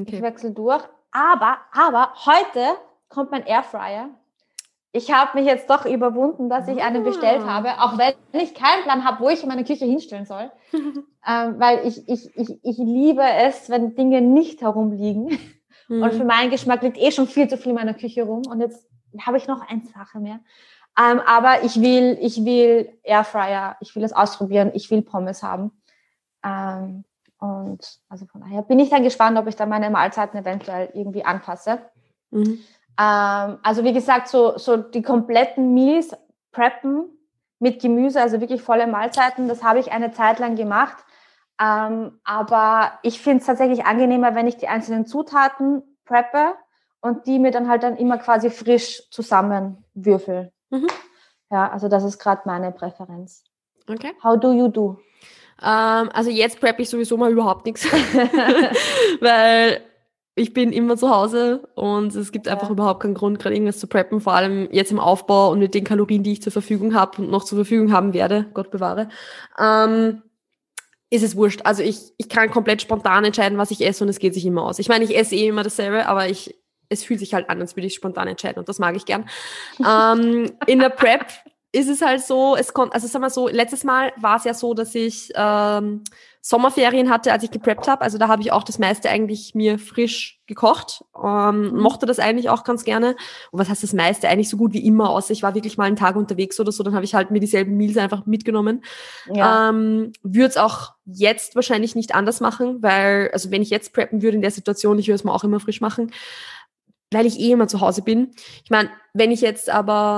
Aber heute kommt mein Airfryer. Ich habe mich jetzt doch überwunden, dass ich einen bestellt habe, auch wenn ich keinen Plan habe, wo ich meine Küche hinstellen soll. Weil ich liebe es, wenn Dinge nicht herumliegen. Und für meinen Geschmack liegt schon viel zu viel in meiner Küche rum. Und jetzt habe ich noch eine Sache mehr. Aber ich will Airfryer, ich will es ausprobieren, ich will Pommes haben. Und also von daher bin ich dann gespannt, ob ich dann meine Mahlzeiten eventuell irgendwie anpasse. Also wie gesagt, so die kompletten Meals preppen mit Gemüse, also wirklich volle Mahlzeiten, das habe ich eine Zeit lang gemacht. Aber ich finde es tatsächlich angenehmer, wenn ich die einzelnen Zutaten preppe und die mir dann halt dann immer quasi frisch zusammenwürfel. Ja, also das ist gerade meine Präferenz. Okay. How do you do? Also jetzt preppe ich sowieso mal überhaupt nichts, weil ich bin immer zu Hause und es gibt einfach überhaupt keinen Grund, gerade irgendwas zu preppen, vor allem jetzt im Aufbau und mit den Kalorien, die ich zur Verfügung habe und noch zur Verfügung haben werde, Gott bewahre, ist es wurscht. Also ich kann komplett spontan entscheiden, was ich esse und es geht sich immer aus. Ich meine, ich esse immer dasselbe, aber es fühlt sich halt an, als würde ich spontan entscheiden und das mag ich gern. In der Prep ist es halt so, also sagen wir so, letztes Mal war es ja so, dass ich Sommerferien hatte, als ich gepreppt habe. Also da habe ich auch das meiste eigentlich mir frisch gekocht. Mochte das eigentlich auch ganz gerne. Und was heißt das meiste? Eigentlich so gut wie immer, außer ich war wirklich mal einen Tag unterwegs oder so, dann habe ich halt mir dieselben Meals einfach mitgenommen. Ja. Würde es auch jetzt wahrscheinlich nicht anders machen, weil, also wenn ich jetzt preppen würde in der Situation, ich würde es mir auch immer frisch machen, weil ich immer zu Hause bin. Ich meine, wenn ich jetzt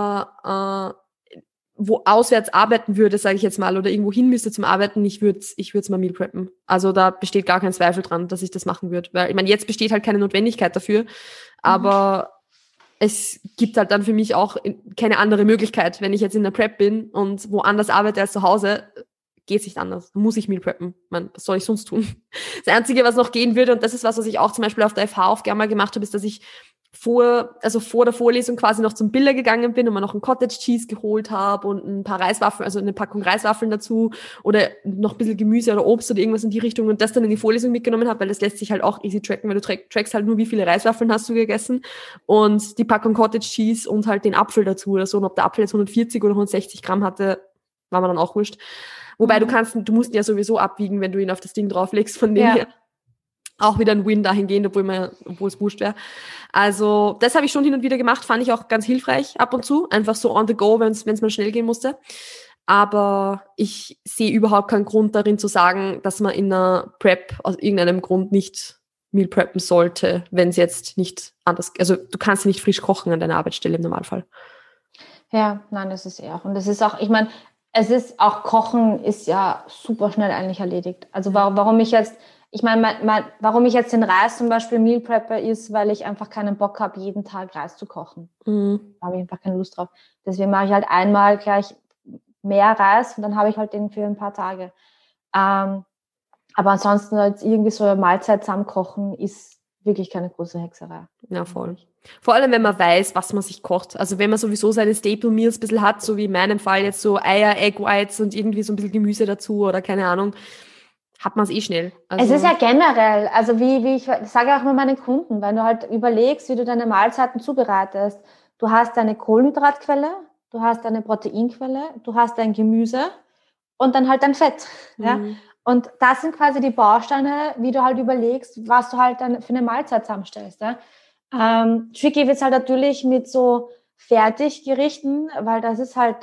aber wo auswärts arbeiten würde, sage ich jetzt mal, oder irgendwo hin müsste zum Arbeiten, ich würde es mal Meal preppen. Also da besteht gar kein Zweifel dran, dass ich das machen würde. Weil ich meine, jetzt besteht halt keine Notwendigkeit dafür, aber es gibt halt dann für mich auch keine andere Möglichkeit. Wenn ich jetzt in der Prep bin und woanders arbeite als zu Hause, geht es nicht anders. Da muss ich Meal preppen. Man, was soll ich sonst tun? Das Einzige, was noch gehen würde, und das ist was ich auch zum Beispiel auf der FH auch gerne mal gemacht habe, ist, dass ich vor der Vorlesung quasi noch zum Biller gegangen bin und mir noch einen Cottage Cheese geholt habe und ein paar Reiswaffeln, also eine Packung Reiswaffeln dazu oder noch ein bisschen Gemüse oder Obst oder irgendwas in die Richtung und das dann in die Vorlesung mitgenommen habe, weil das lässt sich halt auch easy tracken, weil du trackst halt nur, wie viele Reiswaffeln hast du gegessen und die Packung Cottage Cheese und halt den Apfel dazu oder so. Und ob der Apfel jetzt 140 oder 160 Gramm hatte, war mir dann auch wurscht. Wobei du musst ihn ja sowieso abwiegen, wenn du ihn auf das Ding drauflegst, von dem her. Auch wieder ein Win dahingehend, obwohl es wurscht wäre. Also das habe ich schon hin und wieder gemacht, fand ich auch ganz hilfreich ab und zu. Einfach so on the go, wenn es mal schnell gehen musste. Aber ich sehe überhaupt keinen Grund darin zu sagen, dass man in einer Prep aus irgendeinem Grund nicht Meal preppen sollte, wenn es jetzt nicht anders, also du kannst nicht frisch kochen an deiner Arbeitsstelle im Normalfall. Ja, nein, das ist auch. Und das ist auch, ich meine, es ist auch Kochen ist ja super schnell eigentlich erledigt. Also warum ich jetzt den Reis zum Beispiel Meal prepper ist, weil ich einfach keinen Bock habe, jeden Tag Reis zu kochen. Da habe ich einfach keine Lust drauf. Deswegen mache ich halt einmal gleich mehr Reis und dann habe ich halt den für ein paar Tage. Aber ansonsten jetzt irgendwie so eine Mahlzeit zusammen kochen ist wirklich keine große Hexerei. Ja, voll. Vor allem, wenn man weiß, was man sich kocht. Also wenn man sowieso seine Staple Meals ein bisschen hat, so wie in meinem Fall jetzt so Eier, Egg Whites und irgendwie so ein bisschen Gemüse dazu oder keine Ahnung, hat man es eh schnell. Also es ist ja generell, also wie ich sage auch immer meinen Kunden, wenn du halt überlegst, wie du deine Mahlzeiten zubereitest, du hast deine Kohlenhydratquelle, du hast deine Proteinquelle, du hast dein Gemüse und dann halt dein Fett. Ja? Und das sind quasi die Bausteine, wie du halt überlegst, was du halt dann für eine Mahlzeit zusammenstellst. Ja? Tricky wird es halt natürlich mit so Fertiggerichten, weil das ist halt,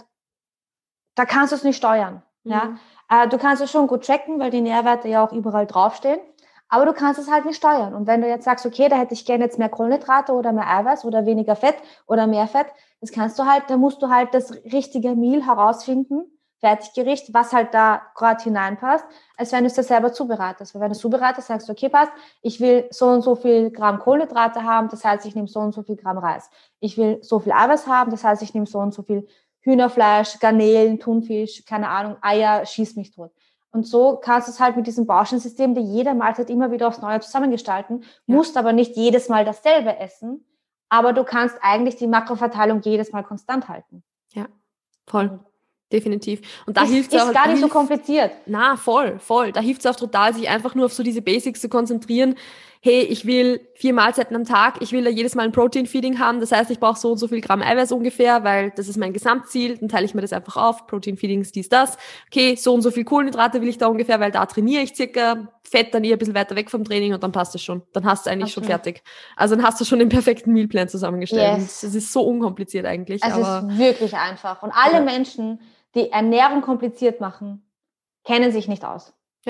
da kannst du es nicht steuern. Ja? Du kannst es schon gut tracken, weil die Nährwerte ja auch überall draufstehen, aber du kannst es halt nicht steuern. Und wenn du jetzt sagst, okay, da hätte ich gerne jetzt mehr Kohlenhydrate oder mehr Eiweiß oder weniger Fett oder mehr Fett, das kannst du halt, da musst du halt das richtige Meal herausfinden, Fertiggericht, was halt da gerade hineinpasst, als wenn du es dir selber zubereitest. Weil wenn du es zubereitest, sagst du, okay, passt, ich will so und so viel Gramm Kohlenhydrate haben, das heißt, ich nehme so und so viel Gramm Reis. Ich will so viel Eiweiß haben, das heißt, ich nehme so und so viel Hühnerfleisch, Garnelen, Thunfisch, keine Ahnung, Eier, schieß mich tot. Und so kannst du es halt mit diesem Baustein-System, die jede Mahlzeit immer wieder aufs Neue zusammengestalten, musst aber nicht jedes Mal dasselbe essen, aber du kannst eigentlich die Makroverteilung jedes Mal konstant halten. Ja, voll. Definitiv. Und da hilft es auch. Ist gar nicht so kompliziert. Na, voll. Da hilft es auch total, sich einfach nur auf so diese Basics zu konzentrieren. Hey, ich will 4 Mahlzeiten am Tag, ich will da jedes Mal ein Protein-Feeding haben, das heißt, ich brauche so und so viel Gramm Eiweiß ungefähr, weil das ist mein Gesamtziel, dann teile ich mir das einfach auf, Protein-Feedings, dies, das. Okay, so und so viel Kohlenhydrate will ich da ungefähr, weil da trainiere ich circa, Fett dann eher ein bisschen weiter weg vom Training und dann passt es schon. Dann hast du eigentlich schon fertig. Also dann hast du schon den perfekten Mealplan zusammengestellt. Yes. Das ist so unkompliziert eigentlich. Es ist wirklich einfach. Und alle Menschen, die Ernährung kompliziert machen, kennen sich nicht aus. Ja.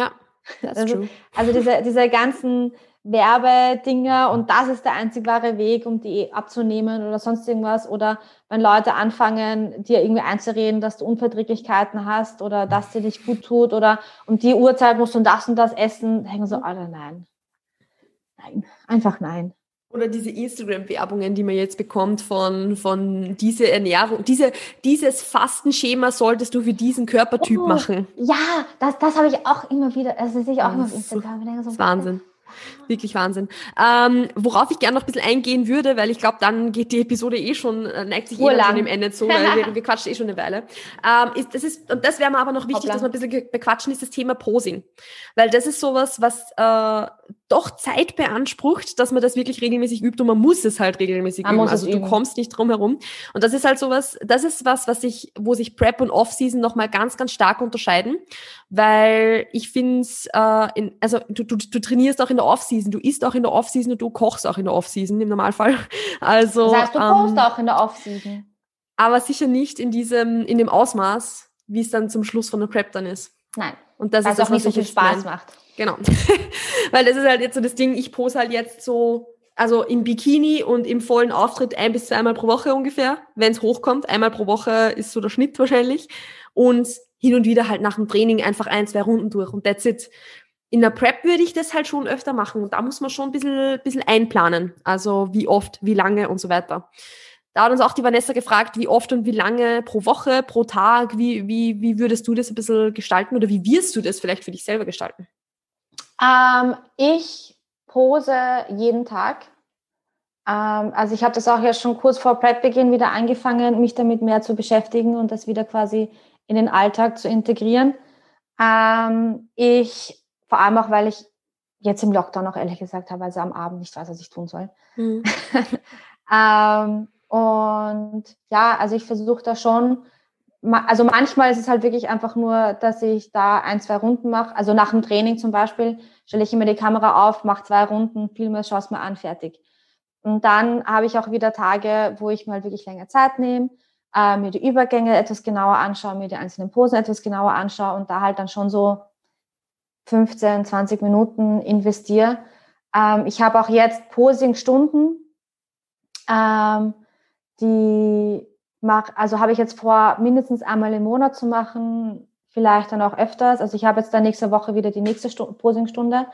That's true. Also diese ganzen Werbedinger und das ist der einzig wahre Weg, um die abzunehmen oder sonst irgendwas. Oder wenn Leute anfangen, dir irgendwie einzureden, dass du Unverträglichkeiten hast oder dass dir nicht gut tut oder um die Uhrzeit musst du das und das essen, denken so, Alter, nein. Nein, einfach nein. Oder diese Instagram-Werbungen, die man jetzt bekommt von diese Ernährung, dieses Fastenschema solltest du für diesen Körpertyp machen. Ja, das habe ich auch immer wieder, das sehe ich auch immer auf Instagram. Ich denke so, das ist Wahnsinn. Wirklich Wahnsinn. Worauf ich gerne noch ein bisschen eingehen würde, weil ich glaube, dann geht die Episode neigt sich schon dem Ende zu, weil wir quatschen schon eine Weile. Und das wäre mir aber noch wichtig, dass wir ein bisschen bequatschen, ist das Thema Posing. Weil das ist sowas, was doch Zeit beansprucht, dass man das wirklich regelmäßig übt und man muss es halt regelmäßig üben. Also du kommst nicht drum herum. Und das ist halt sowas, das ist was, wo sich Prep und Off-Season nochmal ganz, ganz stark unterscheiden, weil ich finde es, du trainierst auch in der Off-Season, du isst auch in der Off-Season und du kochst auch in der Off-Season im Normalfall. Also, das heißt, du kochst auch in der Off-Season. Aber sicher nicht in dem Ausmaß, wie es dann zum Schluss von der Prep dann ist. Nein. Und das ist auch nicht so viel Spaß macht. Genau. Weil das ist halt jetzt so das Ding, ich pose halt jetzt so, also im Bikini und im vollen Auftritt 1 bis 2 Mal pro Woche ungefähr, wenn es hochkommt. 1 Mal pro Woche ist so der Schnitt wahrscheinlich. Und hin und wieder halt nach dem Training einfach 1, 2 Runden durch und that's it. In der Prep würde ich das halt schon öfter machen und da muss man schon ein bisschen einplanen. Also wie oft, wie lange und so weiter. Da hat uns auch die Vanessa gefragt, wie oft und wie lange pro Woche, pro Tag, wie würdest du das ein bisschen gestalten oder wie wirst du das vielleicht für dich selber gestalten? Ich pose jeden Tag. Also ich habe das auch jetzt schon kurz vor Prep-Beginn wieder angefangen, mich damit mehr zu beschäftigen und das wieder quasi in den Alltag zu integrieren. Vor allem auch, weil ich jetzt im Lockdown auch ehrlich gesagt teilweise am Abend nicht weiß, was ich tun soll. Mhm. Und ja, also ich versuche da schon, also manchmal ist es halt wirklich einfach nur, dass ich da 1, 2 Runden mache. Also nach dem Training zum Beispiel stelle ich immer die Kamera auf, mache 2 Runden, filme, schaue es mir an, fertig. Und dann habe ich auch wieder Tage, wo ich mal wirklich länger Zeit nehme, mir die Übergänge etwas genauer anschaue, mir die einzelnen Posen etwas genauer anschaue und da halt dann schon so 15, 20 Minuten investiere. Ich habe auch jetzt Posing-Stunden, habe ich jetzt vor, mindestens einmal im Monat zu machen, vielleicht dann auch öfters. Also ich habe jetzt dann nächste Woche wieder die nächste Posing-Stunde,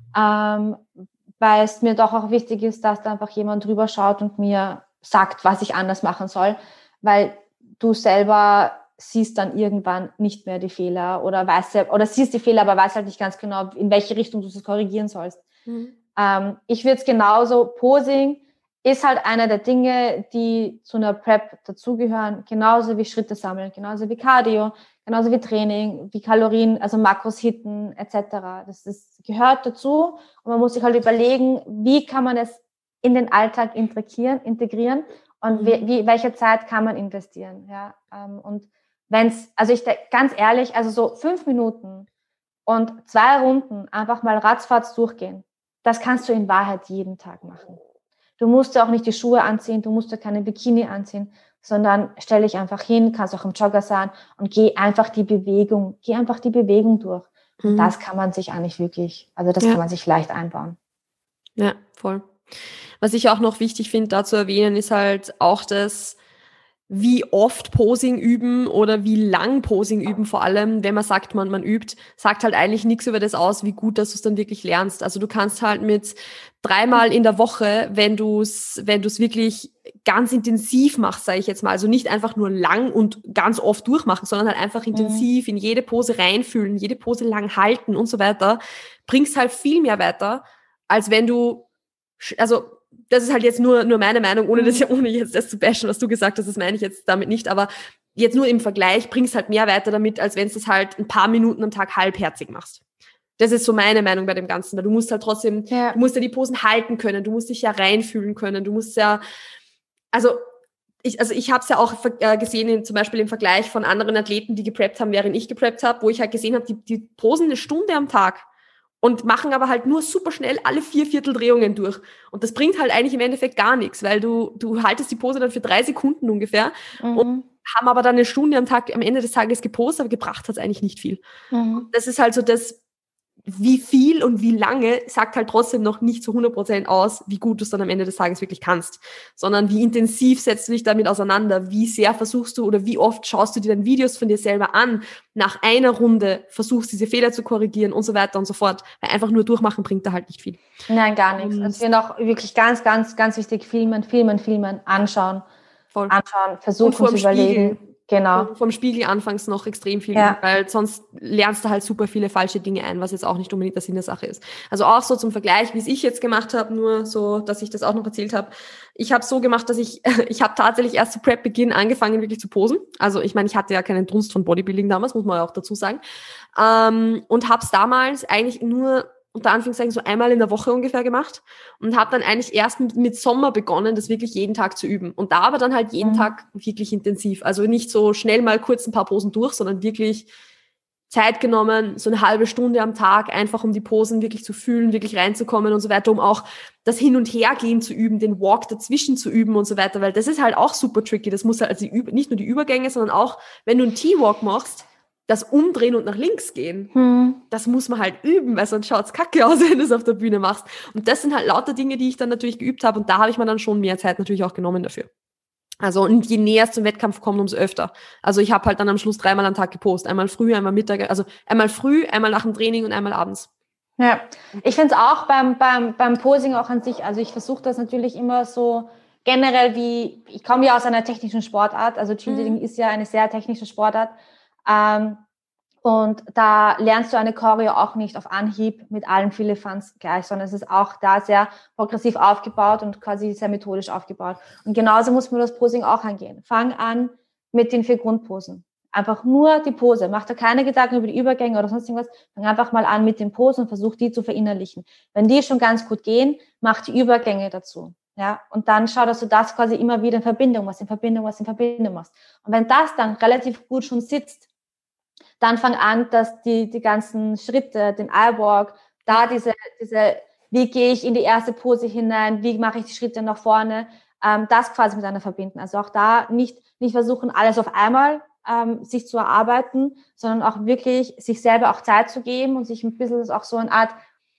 weil es mir doch auch wichtig ist, dass da einfach jemand drüber schaut und mir sagt, was ich anders machen soll, weil du selber siehst dann irgendwann nicht mehr die Fehler oder siehst die Fehler, aber weißt halt nicht ganz genau, in welche Richtung du es korrigieren sollst. Mhm. Ich würde es genauso, Posing ist halt einer der Dinge, die zu einer Prep dazugehören, genauso wie Schritte sammeln, genauso wie Cardio, genauso wie Training, wie Kalorien, also Makros hitten etc. Das gehört dazu und man muss sich halt überlegen, wie kann man es in den Alltag integrieren und welche Zeit kann man investieren. Ja? Und ganz ehrlich, also so 5 Minuten und 2 Runden einfach mal ratzfatz durchgehen, das kannst du in Wahrheit jeden Tag machen. Du musst ja auch nicht die Schuhe anziehen, du musst ja keine Bikini anziehen, sondern stell dich einfach hin, kannst auch im Jogger sein und geh einfach die Bewegung durch. Und das kann man sich eigentlich wirklich, also das kann man sich leicht einbauen. Ja, voll. Was ich auch noch wichtig finde, da zu erwähnen, ist halt auch das, wie oft Posing üben oder wie lang Posing üben, vor allem, wenn man sagt, man übt, sagt halt eigentlich nichts über das aus, wie gut, dass du es dann wirklich lernst. Also du kannst halt mit 3-mal in der Woche, wenn du es wirklich ganz intensiv machst, sage ich jetzt mal, also nicht einfach nur lang und ganz oft durchmachen, sondern halt einfach intensiv in jede Pose reinfühlen, jede Pose lang halten und so weiter, bringst halt viel mehr weiter, als wenn du, also das ist halt jetzt nur meine Meinung, ohne jetzt das zu bashen, was du gesagt hast, das meine ich jetzt damit nicht, aber jetzt nur im Vergleich bringst halt mehr weiter damit, als wenn du es halt ein paar Minuten am Tag halbherzig machst. Das ist so meine Meinung bei dem Ganzen, weil du musst halt trotzdem, du musst ja die Posen halten können, du musst dich ja reinfühlen können, du musst ja, ich habe es ja auch gesehen, zum Beispiel im Vergleich von anderen Athleten, die gepreppt haben, während ich gepreppt habe, wo ich halt gesehen habe, die posen 1 Stunde am Tag und machen aber halt nur super schnell alle 4/4 Drehungen durch. Und das bringt halt eigentlich im Endeffekt gar nichts, weil du haltest die Pose dann für 3 Sekunden ungefähr und haben aber dann 1 Stunde am Tag am Ende des Tages gepostet, aber gebracht hat es eigentlich nicht viel. Das ist halt so das, wie viel und wie lange sagt halt trotzdem noch nicht zu 100% aus, wie gut du es dann am Ende des Tages wirklich kannst, sondern wie intensiv setzt du dich damit auseinander, wie sehr versuchst du oder wie oft schaust du dir dann Videos von dir selber an, nach einer Runde versuchst diese Fehler zu korrigieren und so weiter und so fort, weil einfach nur durchmachen bringt da halt nicht viel. Nein, gar nichts. Also ich finde auch wirklich ganz, ganz, ganz wichtig, filmen, anschauen, Voll. versuchen zu überlegen. Genau. Vom Spiegel anfangs noch extrem viel, weil sonst lernst du halt super viele falsche Dinge ein, was jetzt auch nicht unbedingt der Sinn der Sache ist. Also auch so zum Vergleich, wie es ich jetzt gemacht habe, nur so, dass ich das auch noch erzählt habe. Ich habe so gemacht, dass ich habe tatsächlich erst zu Prep-Beginn angefangen, wirklich zu posen. Also ich meine, ich hatte ja keinen Dunst von Bodybuilding damals, muss man ja auch dazu sagen. Und habe es damals eigentlich nur unter Anführungszeichen so einmal in der Woche ungefähr gemacht und habe dann eigentlich erst mit Sommer begonnen, das wirklich jeden Tag zu üben. Und da aber dann halt jeden Tag wirklich intensiv. Also nicht so schnell mal kurz ein paar Posen durch, sondern wirklich Zeit genommen, so eine halbe Stunde am Tag, einfach um die Posen wirklich zu fühlen, wirklich reinzukommen und so weiter, um auch das Hin- und Hergehen zu üben, den Walk dazwischen zu üben und so weiter, weil das ist halt auch super tricky. Das muss halt, also nicht nur die Übergänge, sondern auch, wenn du einen T-Walk machst, das Umdrehen und nach links gehen, das muss man halt üben, weil sonst schaut's kacke aus, wenn du es auf der Bühne machst. Und das sind halt lauter Dinge, die ich dann natürlich geübt habe und da habe ich mir dann schon mehr Zeit natürlich auch genommen dafür. Also und je näher es zum Wettkampf kommt, umso öfter. Also ich habe halt dann am Schluss 3-mal am Tag gepostet. Einmal früh, einmal Mittag, also einmal früh, einmal nach dem Training und einmal abends. Ja, ich finde es auch beim Posing auch an sich, also ich versuche das natürlich immer so generell ich komme ja aus einer technischen Sportart, also Cheerleading ist ja eine sehr technische Sportart, und da lernst du eine Choreo auch nicht auf Anhieb mit allen Firlefanz gleich, sondern es ist auch da sehr progressiv aufgebaut und quasi sehr methodisch aufgebaut. Und genauso muss man das Posing auch angehen. Fang an mit den 4 Grundposen. Einfach nur die Pose. Mach da keine Gedanken über die Übergänge oder sonst irgendwas. Fang einfach mal an mit den Posen und versuch die zu verinnerlichen. Wenn die schon ganz gut gehen, mach die Übergänge dazu. Ja, und dann schau, dass du das quasi immer wieder in Verbindung machst. Und wenn das dann relativ gut schon sitzt, dann fang an, dass die ganzen Schritte, den Eye-Walk, da diese, wie gehe ich in die erste Pose hinein, wie mache ich die Schritte nach vorne, das quasi miteinander verbinden. Also auch da nicht versuchen, alles auf einmal sich zu erarbeiten, sondern auch wirklich sich selber auch Zeit zu geben und sich ein bisschen auch so eine Art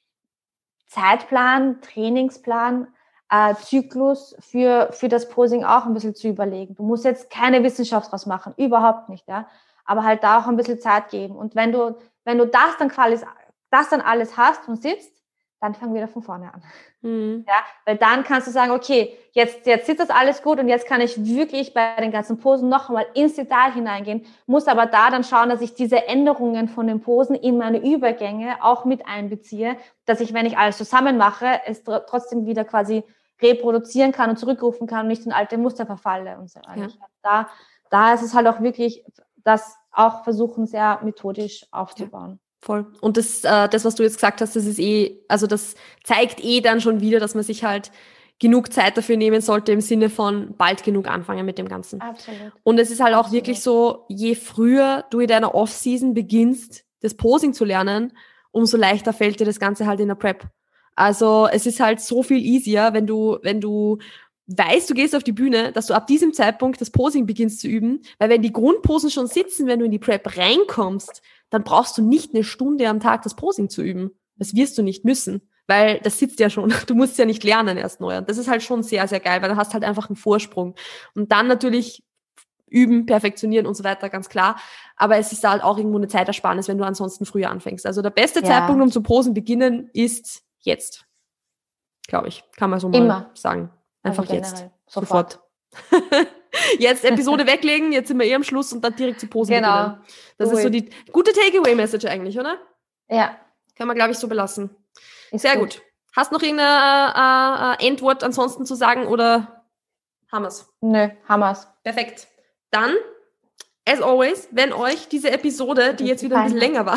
Zeitplan, Trainingsplan, Zyklus für das Posing auch ein bisschen zu überlegen. Du musst jetzt keine Wissenschaft draus machen, überhaupt nicht, ja. Aber halt da auch ein bisschen Zeit geben. Und wenn du das dann alles hast und sitzt, dann fang wieder von vorne an. Ja, weil dann kannst du sagen, okay, jetzt sitzt das alles gut und jetzt kann ich wirklich bei den ganzen Posen noch einmal ins Detail hineingehen, muss aber da dann schauen, dass ich diese Änderungen von den Posen in meine Übergänge auch mit einbeziehe, dass ich, wenn ich alles zusammen mache, es trotzdem wieder quasi reproduzieren kann und zurückrufen kann und nicht in alte Muster verfalle und so weiter. Ja. Da ist es halt auch wirklich das auch versuchen, sehr methodisch aufzubauen. Ja, voll. Und das, was du jetzt gesagt hast, das ist das zeigt dann schon wieder, dass man sich halt genug Zeit dafür nehmen sollte, im Sinne von bald genug anfangen mit dem Ganzen. Absolut. Und es ist halt auch wirklich so, je früher du in deiner Off-Season beginnst, das Posing zu lernen, umso leichter fällt dir das Ganze halt in der Prep. Also es ist halt so viel easier, wenn du weißt, du gehst auf die Bühne, dass du ab diesem Zeitpunkt das Posing beginnst zu üben, weil wenn die Grundposen schon sitzen, wenn du in die Prep reinkommst, dann brauchst du nicht 1 Stunde am Tag das Posing zu üben. Das wirst du nicht müssen, weil das sitzt ja schon. Du musst ja nicht lernen erst neu. Und das ist halt schon sehr, sehr geil, weil du hast halt einfach einen Vorsprung. Und dann natürlich üben, perfektionieren und so weiter, ganz klar. Aber es ist halt auch irgendwo eine Zeitersparnis, wenn du ansonsten früher anfängst. Also der beste Zeitpunkt, um zu posen beginnen, ist jetzt. Glaube ich. Kann man so mal sagen. Einfach jetzt. Sofort. Jetzt Episode weglegen, jetzt sind wir am Schluss und dann direkt zu posen beginnen. Das ist so die gute Takeaway-Message eigentlich, oder? Ja. Kann man, glaube ich, so belassen. Ist sehr gut. Hast noch irgendein Endwort ansonsten zu sagen oder haben wir's? Nö, haben wir's. Perfekt. Dann, as always, wenn euch diese Episode, die jetzt wieder ein bisschen länger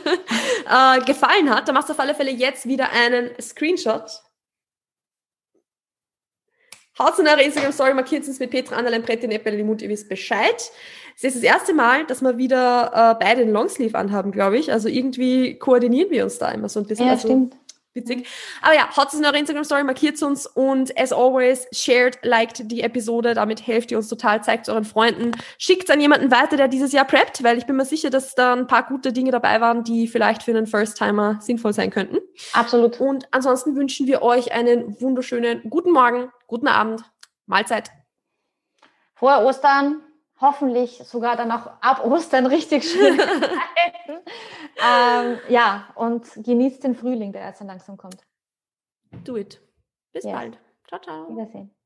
war, gefallen hat, dann machst du auf alle Fälle jetzt wieder einen Screenshot. Haut in eure Instagram-Story, markiert uns mit Petra Anna Lempretti und Eppel Limut, ihr wisst Bescheid. Es ist das erste Mal, dass wir wieder beide den Longsleeve anhaben, glaube ich. Also irgendwie koordinieren wir uns da immer so ein bisschen. Ja, stimmt. Witzig. Aber ja, haut es in eure Instagram-Story, markiert uns und as always, shared, liked die Episode, damit helft ihr uns total, zeigt es euren Freunden, schickt es an jemanden weiter, der dieses Jahr preppt, weil ich bin mir sicher, dass da ein paar gute Dinge dabei waren, die vielleicht für einen First-Timer sinnvoll sein könnten. Absolut. Und ansonsten wünschen wir euch einen wunderschönen guten Morgen, guten Abend, Mahlzeit. Frohe Ostern, hoffentlich sogar dann auch ab Ostern richtig schön. Ja, und genießt den Frühling, der jetzt dann langsam kommt. Do it. Bis bald. Ciao, ciao. Wiedersehen.